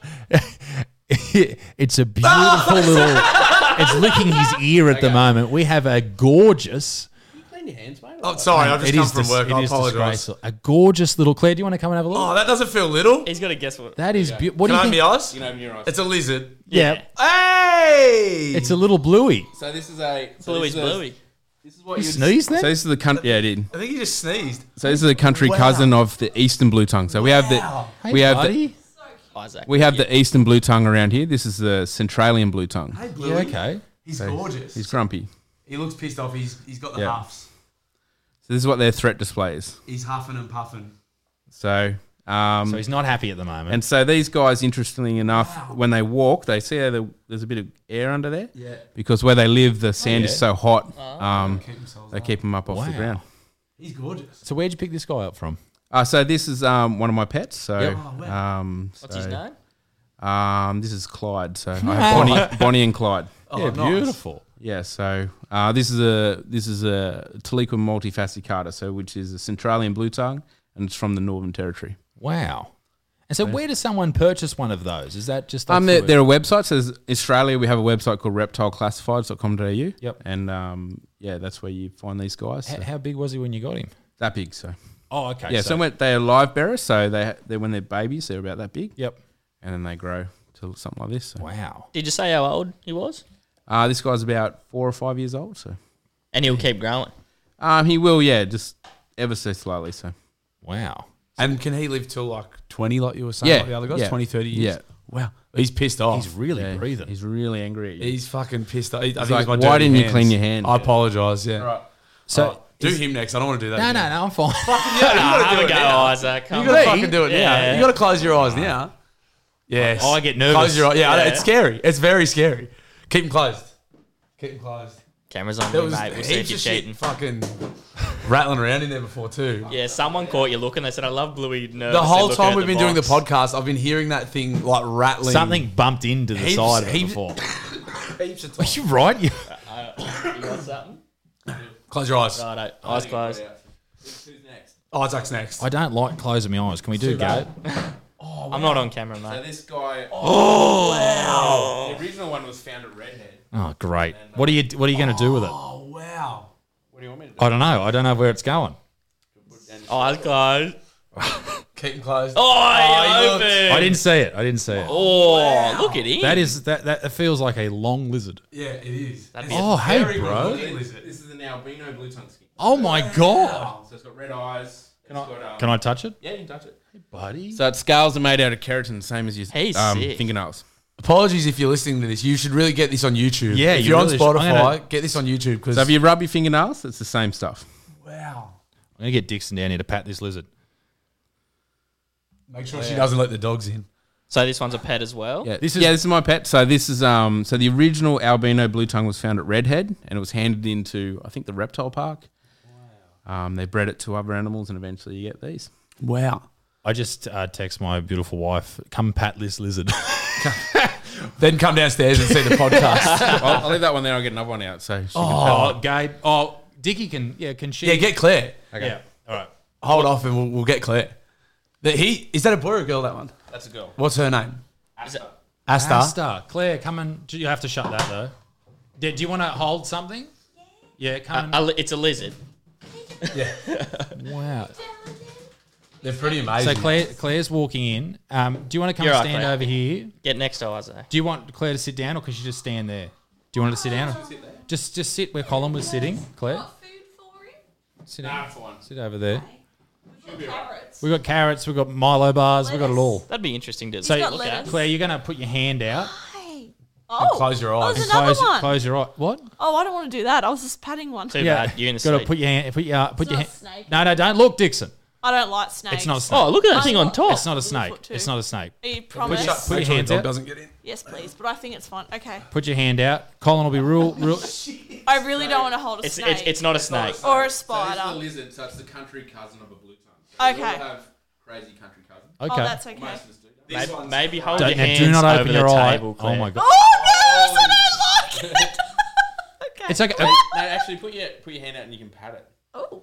it's a beautiful little. It's licking his ear at the moment. We have a gorgeous. clean your hands, mate. Oh, sorry, I've just It come is from dis- work. it I is apologise. disgraceful. A gorgeous little Claire. Do you want to come and have a look? Oh, that doesn't feel little. He's got to guess what. that is beautiful. What Can I do open you my think? eyes? You can open your eyes. It's a lizard. Yeah, Hey! it's a little Bluey. So this is a so Bluey's this is a- Bluey. This is what You you'd- sneezed then? So this is the country. Yeah, I did. I think he just sneezed. So this is a country Wow. cousin of the eastern blue tongue. So we have the Hey, we have the buddy. Isaac. we have the eastern blue tongue around here. This is the Centralian blue tongue. Hey, Yeah, Bluey. okay. He's So gorgeous. He's grumpy. he looks pissed off. He's He's got the Yeah. huffs. So this is what their threat display is. He's huffing and puffing. So um, So he's not happy at the moment. and so these guys, interestingly enough, when they walk, they see how the, there's a bit of air under there. Yeah. Because where they live, the sand yeah. is so hot, um, Keep themselves they up. keep them up off the Wow. ground. He's gorgeous. so where'd you pick this guy up from? Uh, so this is um, one of my pets. So, Yep. Oh, wow. um, What's his so, name? Um, this is Clyde. So I have Bonnie, Bonnie and Clyde. Oh, yeah, nice. beautiful. Yeah. So uh, this is a this is a Taliqua multifascicata, so which is a Centralian blue tongue, and it's from the Northern Territory. Wow. And so where does someone purchase one of those? Is that just like Um, there, through there are websites. So there's Australia, we have a website called reptile classifieds dot com dot a u. Yep. And um, yeah, that's where you find these guys. How, So how big was he when you got him? that big. So Oh, okay. yeah. So, when they're live bearers, so they they when they're babies, they're about that big, Yep. and then they grow to something like this. So. Wow. Did you say how old he was? Uh, this guy's about four or five years old. So And he'll keep growing. um, he will, yeah, just ever so slowly. So Wow. And can he live till like twenty, like you were saying, Yeah, like the other guys? yeah. twenty, thirty years? Yeah. Wow. He's pissed off. He's really yeah, breathing. He's really angry at you. He's fucking pissed off. I think like, it's my why dirty didn't you hands. clean your hand? I apologise, yeah. Right. so Oh, do him next. I don't want to do that. no, again. no, no. I'm fine. Yeah, you gotta Have do a it go, now. Isaac. You Come gotta on. fucking do it now. Yeah. You gotta close your eyes now. Yes. Oh, I get nervous. Close your eyes. Yeah, I know, Yeah. it's scary. It's very scary. Keep them closed. Keep them closed. Camera's on There you, was mate. We'll see if heaps you're of shit cheating. fucking rattling around in there before too. Yeah, someone caught you looking. They said, I love Bluey nervous. The whole looking time at we've been doing the box." podcast, I've been hearing that thing like rattling. Something bumped into the Heaps- side of it heaps- before. Heaps of Are time. you right? You, You got something? Close your eyes. Righto, eyes closed. Oh, Isaac's next. I don't like closing my eyes. Can we do go? I'm not on camera, So mate. this guy. Oh wow! The original one was found at Redhead. Oh, great. What are you What are you going to do with it? Oh wow. What do you want me to do? I don't know. I don't know where it's going. Eyes closed. Keep them closed. Oh, he he looked. opened. I didn't see it. I didn't see it. Oh, look at him. That is that that feels like a long lizard. Yeah, it is. That'd be Oh, hey, Very bro. good-looking lizard. This is an albino blue tongue skin. Oh my god. So it's got red eyes. Can I, got, um, Can I touch it, Yeah, you can touch it. buddy? So its scales are made out of keratin, same as your He's um, sick. fingernails. Apologies if you're listening to this. You should really get this on YouTube. Yeah, if you you're really on should. I'm Spotify, gonna- get this on YouTube because So if you rub your fingernails, it's the same stuff. wow. I'm gonna get Dixon down here to pat this lizard. Make sure she doesn't let the dogs in. So this one's a pet as well. Yeah, This this is- is yeah, this is my pet. So this is um, so the original albino blue tongue was found at Redhead, and it was handed into I think the reptile park. Wow. Um, they bred it to other animals, and eventually you get these. Wow. I just uh, text my beautiful wife, come pat this lizard. Then come downstairs and see the podcast. I'll, I'll leave that one there. I'll get another one out. So she can oh, Gabe. Oh, Dickie can. Yeah, can she? Yeah, get Claire. Okay. Yeah. All right. Hold off and we'll, we'll get Claire. The, he is that a boy or a girl? That one. That's a girl. What's her name? Asta. Asta. Asta. Claire, come and. You have to shut that though. Do, do you want to hold something? Yeah, come. A- a li- it's a lizard. wow. They're pretty amazing. So Claire, Claire's walking in. Um, do you want to come You're and right, stand Claire. over here? Get next to Isaac. Do you want Claire to sit down, or can she just stand there? Do you want her to sit down? Or? Just, just sit where Colin was sitting, Claire. Sit down. Sit over there. We've got carrots. We've got Milo bars. We've got it all. That'd be interesting to So, look at. Claire, you're going to put your hand out. Oh, close your eyes. Oh, there's another Close, one. close your eye. What? Oh, I don't want to do that. I was just patting one. Too bad. You're in the Got to snake. put your hand. Put your. Put It's your not hand. a snake. No, no, don't look, Dixon. I don't like snakes. It's not a snake. Oh, look at that I thing on thought- top. It's not a snake. foot too. It's not a snake. Are you Put, promise? your- put your hands dog out. doesn't get in. Yes, please. But I think it's fine. Okay. Put your hand out. Colin will be real, real. I really don't want to hold a It's, snake. it's it's not a snake. Or a So spider. this is a lizard, so it's the country cousin of a blue tongue. So Okay. We all have crazy country cousins. Okay. Oh, that's okay. Most of us do. Maybe, maybe hold Don't, your now, hands do not over open the your eye. table, Oh Claire. my god. Oh no! I don't like it. Okay. It's okay. No, actually, put your put your hand out and you can pat it. Oh.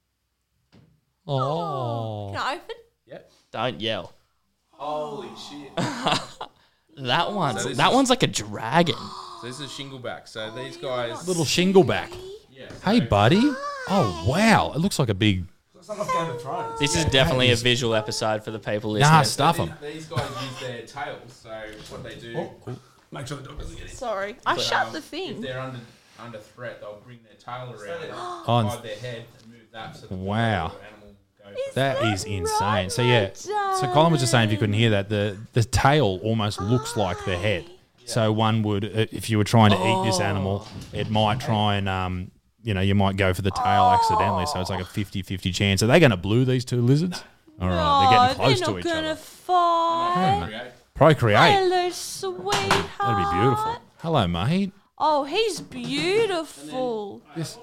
Oh. Can I open? Yep. Don't yell. Holy shit! That one's So this that is- one's like a dragon. So this is shingleback. So these guys. Little shingleback. Yeah. Hey, buddy. Oh wow. It looks like a big. This is definitely a visual episode for the people listening. Nah, stuff them. These, these guys use their tails. So what they do, Make sure the dog doesn't get in. Sorry. I shut um, the if thing. they're under under threat, they'll bring their tail around, On- hide their head, and move that. So the Wow. animal goes. That is insane. So yeah. So Colin was just saying, if you couldn't hear that, the the tail almost looks like the head. So one would, uh, if you were trying to eat this animal, it might try and, um, you know, you might go for the tail accidentally. So it's like a fifty-fifty chance. Are they going to blue these two lizards? All right, they're getting close they're to not each gonna other. fight. Procreate. Hello, sweetheart. That'd be beautiful. Hello, mate. Oh, he's beautiful.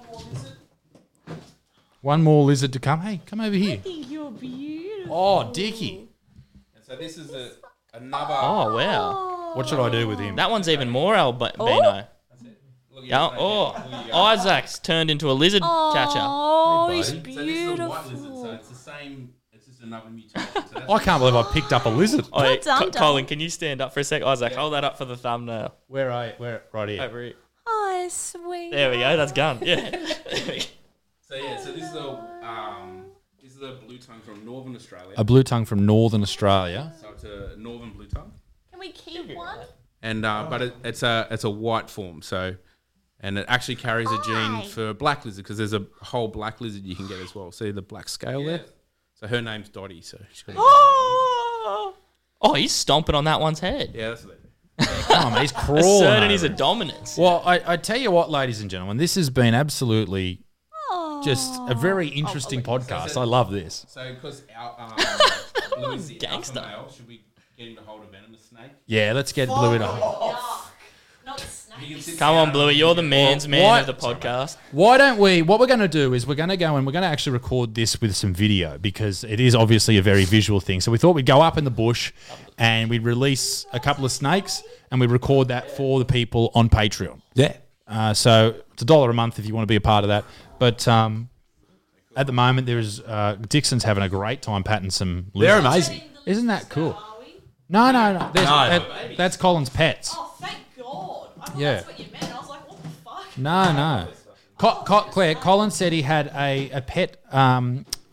One more lizard to come. Hey, come over here. I think you're beautiful. Oh, Dickie. And so this is a another. Oh wow, What should I do with him? that one's even more albino. Look at Yeah. your snake, Oh, yeah. Look at your eye. Isaac's turned into a lizard catcher. Oh, he's So this is a white lizard. So beautiful. it's the same. It's just another mutation. So that's I can't believe I picked up a lizard. Oh, yeah, Well done, Co- Dom. Colin, can you stand up for a sec? Isaac, hold that up for the thumbnail. Where are you? Where? Right here. Over here. Oh, sweet. There we go. That's gone. Yeah. So yeah, so this is a um, this is a blue tongue from Northern Australia. A blue tongue from Northern Australia. So it's a northern blue tongue, Can we keep one? and uh, but it, it's a it's a white form. So, and it actually carries a gene for black lizard because there's a whole black lizard you can get as well. See the black scale there. So her name's Dottie. So she's got. A, Oh. Oh, he's stomping on that one's head. yeah, that's what they do. Come on, he's crawling. Asserting his over it. dominance. Well, I, I tell you what, ladies and gentlemen, this has been absolutely just a very interesting podcast. I love this. So because our um, Blue is the alpha Gangster. male, should we get him to hold a venomous snake? Yeah, let's get Blue in. Not snake. He can sit Come on, down Bluey. and You're the get- man's man What? of the podcast. Why don't we? What we're going to do is we're going to go and we're going to actually record this with some video because it is obviously a very visual thing. So we thought we'd go up in the bush and we'd release a couple of snakes and we'd record that for the people on Patreon. Yeah. Uh, so it's a dollar a month if you want to be a part of that. But um, at the moment, there's uh, Dixon's having a great time patting some They're lizards. amazing. Isn't that cool? No, no, no. There's- No. that- that's Colin's pets. Oh, thank God. I thought Yeah. that's what you meant. I was like, what the fuck? No, no. Co- Co- Claire, Colin said he had a, a pet um,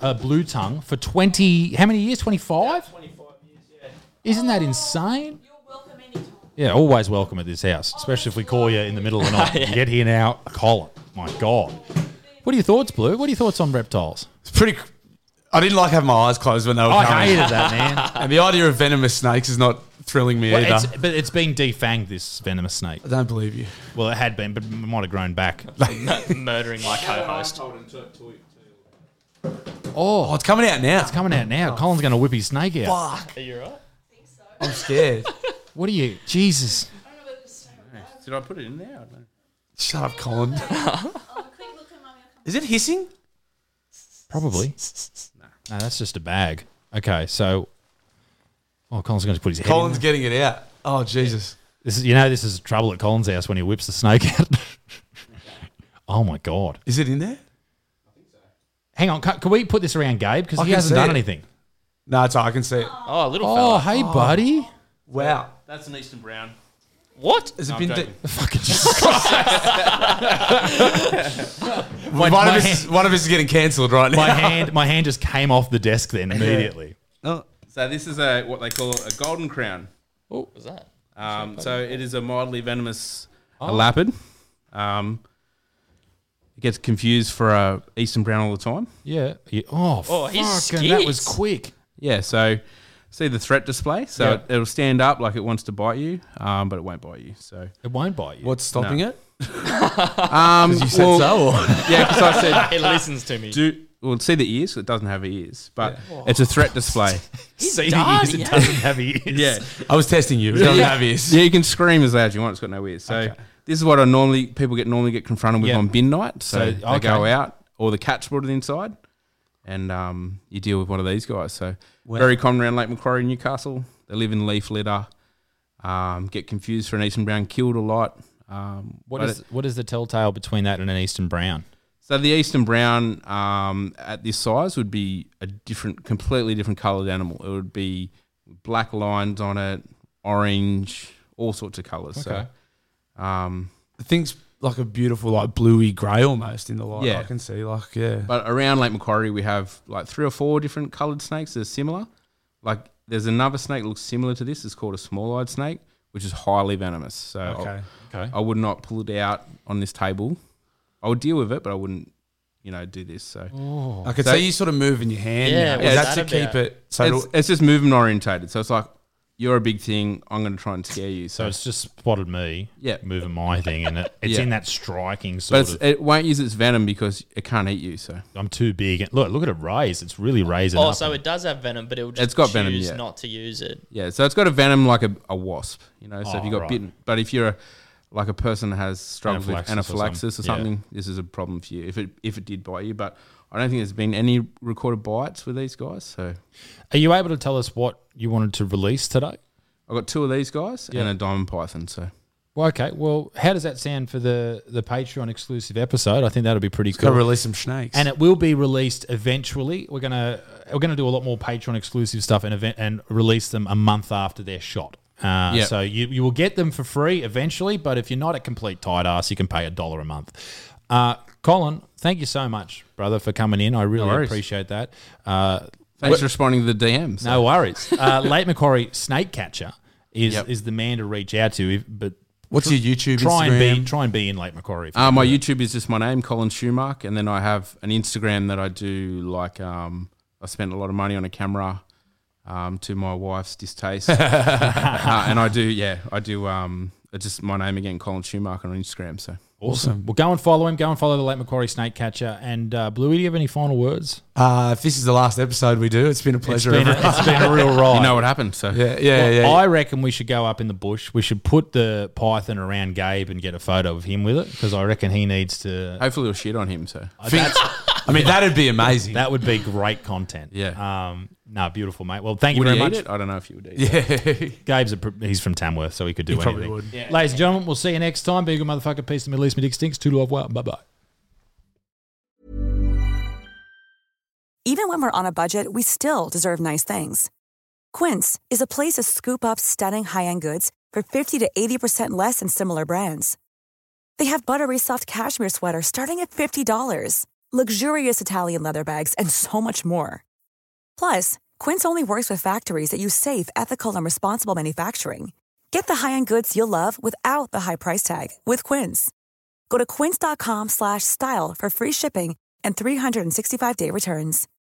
a blue tongue for twenty. How many years? Twenty-five. Twenty-five years. Yeah. Isn't that insane? You're welcome anytime. Yeah, always welcome at this house, especially if we call you in the middle of the night. Yeah. You get here now, Colin. My God. What are your thoughts, Blue? What are your thoughts on reptiles? It's pretty. I didn't like having my eyes closed when they were I coming. hated that, man. And the idea of venomous snakes is not thrilling me Well, either. it's, but it's been defanged, this venomous snake. I don't believe you. Well, it had been, but it might have grown back. Murdering my co-host. Oh, Oh, it's coming out now. it's coming out now. Colin's going to whip his snake out. Fuck. Are you right? I'm scared. What are you? Jesus. Did I put it in there? I don't know. Shut up, Colin. Is it hissing? Probably. No, that's just a bag. Okay, so. Oh, Colin's going to put his head Colin's in. getting it out. Oh, Jesus. This is, you know, this is trouble at Colin's house when he whips the snake out. Oh my God! Is it in there? Hang on, can, can we put this around Gabe because I he can hasn't see done it. anything? No, it's all right. I can see it. Oh, a little Oh, fella. hey, buddy! Wow. That's an Eastern Brown. What? Has it No, been... I'm De- joking. Fucking Jesus one, my of us, hand- is, one of us is getting cancelled right now. my hand, my hand just came off the desk then immediately. Oh. So this is a what they call a golden crown. What was that? Um, so it is a mildly venomous Oh. a lapid. Um, it gets confused for a Eastern Brown all the time. Yeah. yeah. Oh, Oh, he's fucking, that was skits. quick. Yeah, so see the threat display. So Yeah. it, it'll stand up like it wants to bite you, um, but it won't bite you. So It won't bite you. What's stopping No. it? um, You said well, so? Or? Yeah, because I said It listens to me. do. Well, see the ears. It doesn't have ears, but it's a threat display. See the done, ears, it yeah. doesn't have ears. Yeah, I was testing you. It doesn't have ears. yeah. You can scream as loud as you want. It's got no ears. So Okay. this is what I normally people get normally get confronted with Yeah. on bin night. So, So, they okay. go out, or the cat's brought it inside, and um, you deal with one of these guys. So very common around Lake Macquarie, Newcastle. They live in leaf litter. Um, get confused for an Eastern Brown, killed a lot. Um, What but is it- what is the telltale between that and an Eastern Brown? so the Eastern Brown um, at this size would be a different, completely different coloured animal. It would be black lines on it, orange, all sorts of colours. Okay. So, um, The thing's like a beautiful, like bluey grey almost in the light. Yeah. I can see, like, yeah. but around Lake Macquarie, we have like three or four different coloured snakes that are similar. Like there's another snake that looks similar to this. It's called a small-eyed snake, which is highly venomous. So Okay. Okay. I, I would not pull it out on this table. I would deal with it, but I wouldn't, you know, do this. So I could So- see you sort of moving your hand. Yeah, now. what's Is that that to keep about? it. So it's, it'll- it's just movement orientated. So it's like you're a big thing. I'm going to try and scare you. So So, it's just spotted me Yeah. moving my thing, and it, it's Yeah. in that striking but sort it's, of. it won't use its venom because it can't eat you. So I'm too big. And look, look at it raise. It's really raising Oh, up. so it does have venom, but it will just It's got choose venom, yeah. not to use it. yeah, so it's got a venom like a, a wasp. You know, so if Oh, you got right. bitten, but if you're a, like a person that has struggles with Anaphylaxis or anaphylaxis or, something. something, this is a problem for you. If it if it did bite you, but I don't think there's been any recorded bites with these guys. So Are you able to tell us what you wanted to release today? I've got two of these guys Yeah. and a diamond python. So Well, okay. Well, how does that sound for the the Patreon exclusive episode? I think that'll be pretty Got to cool. release some snakes. And it will be released eventually. We're gonna we're gonna do a lot more Patreon exclusive stuff and event and release them a month after they're shot. Uh, Yep. So you, you will get them for free eventually, but if you're not a complete tight ass, you can pay a dollar a month. Uh, Colin, thank you so much, brother, for coming in. I really worries. appreciate that. Uh, thanks for responding to the D Ms. no worries. Uh, Lake Macquarie Snake Catcher is Yep. is the man to reach out to. If, but What's your YouTube, try Instagram? and be try and be in Lake Macquarie. if you Uh, can my do it. YouTube is just my name, Colin Schumark, and then I have an Instagram that I do like um, I spent a lot of money on a camera um, to my wife's distaste, uh, and I do yeah I do um, it's just my name again, Colin Schumark on Instagram. So Awesome. Well, go and follow him. Go and follow the Lake Macquarie Snake Catcher. And uh, Bluey, do you have any final words? Uh, if this is the last episode we do, it's been a pleasure. It's been a, everyone. it's been a real ride. you know what happened. So yeah, yeah, Well, yeah. I reckon we should go up in the bush. We should put the python around Gabe and get a photo of him with it because I reckon he needs to. hopefully we'll shit on him. So That's, I mean, that'd be amazing. that would be great content. Yeah. Um. No, beautiful, mate. Well, thank you would very he much. eat it? I don't know if he would eat it. yeah. Gabe's a, pr- he's from Tamworth, so he could do He probably anything. would. Ladies and gentlemen, we'll see you next time. Be a good motherfucker. Peace to the Middle East. My dick stinks. Toodle off. Well, bye bye. Even when we're on a budget, we still deserve nice things. Quince is a place to scoop up stunning high-end goods for fifty to eighty percent less than similar brands. They have buttery soft cashmere sweaters starting at fifty dollars, luxurious Italian leather bags, and so much more. Plus, Quince only works with factories that use safe, ethical, and responsible manufacturing. Get the high-end goods you'll love without the high price tag with Quince. Go to quince.com slash style for free shipping and three sixty-five day returns.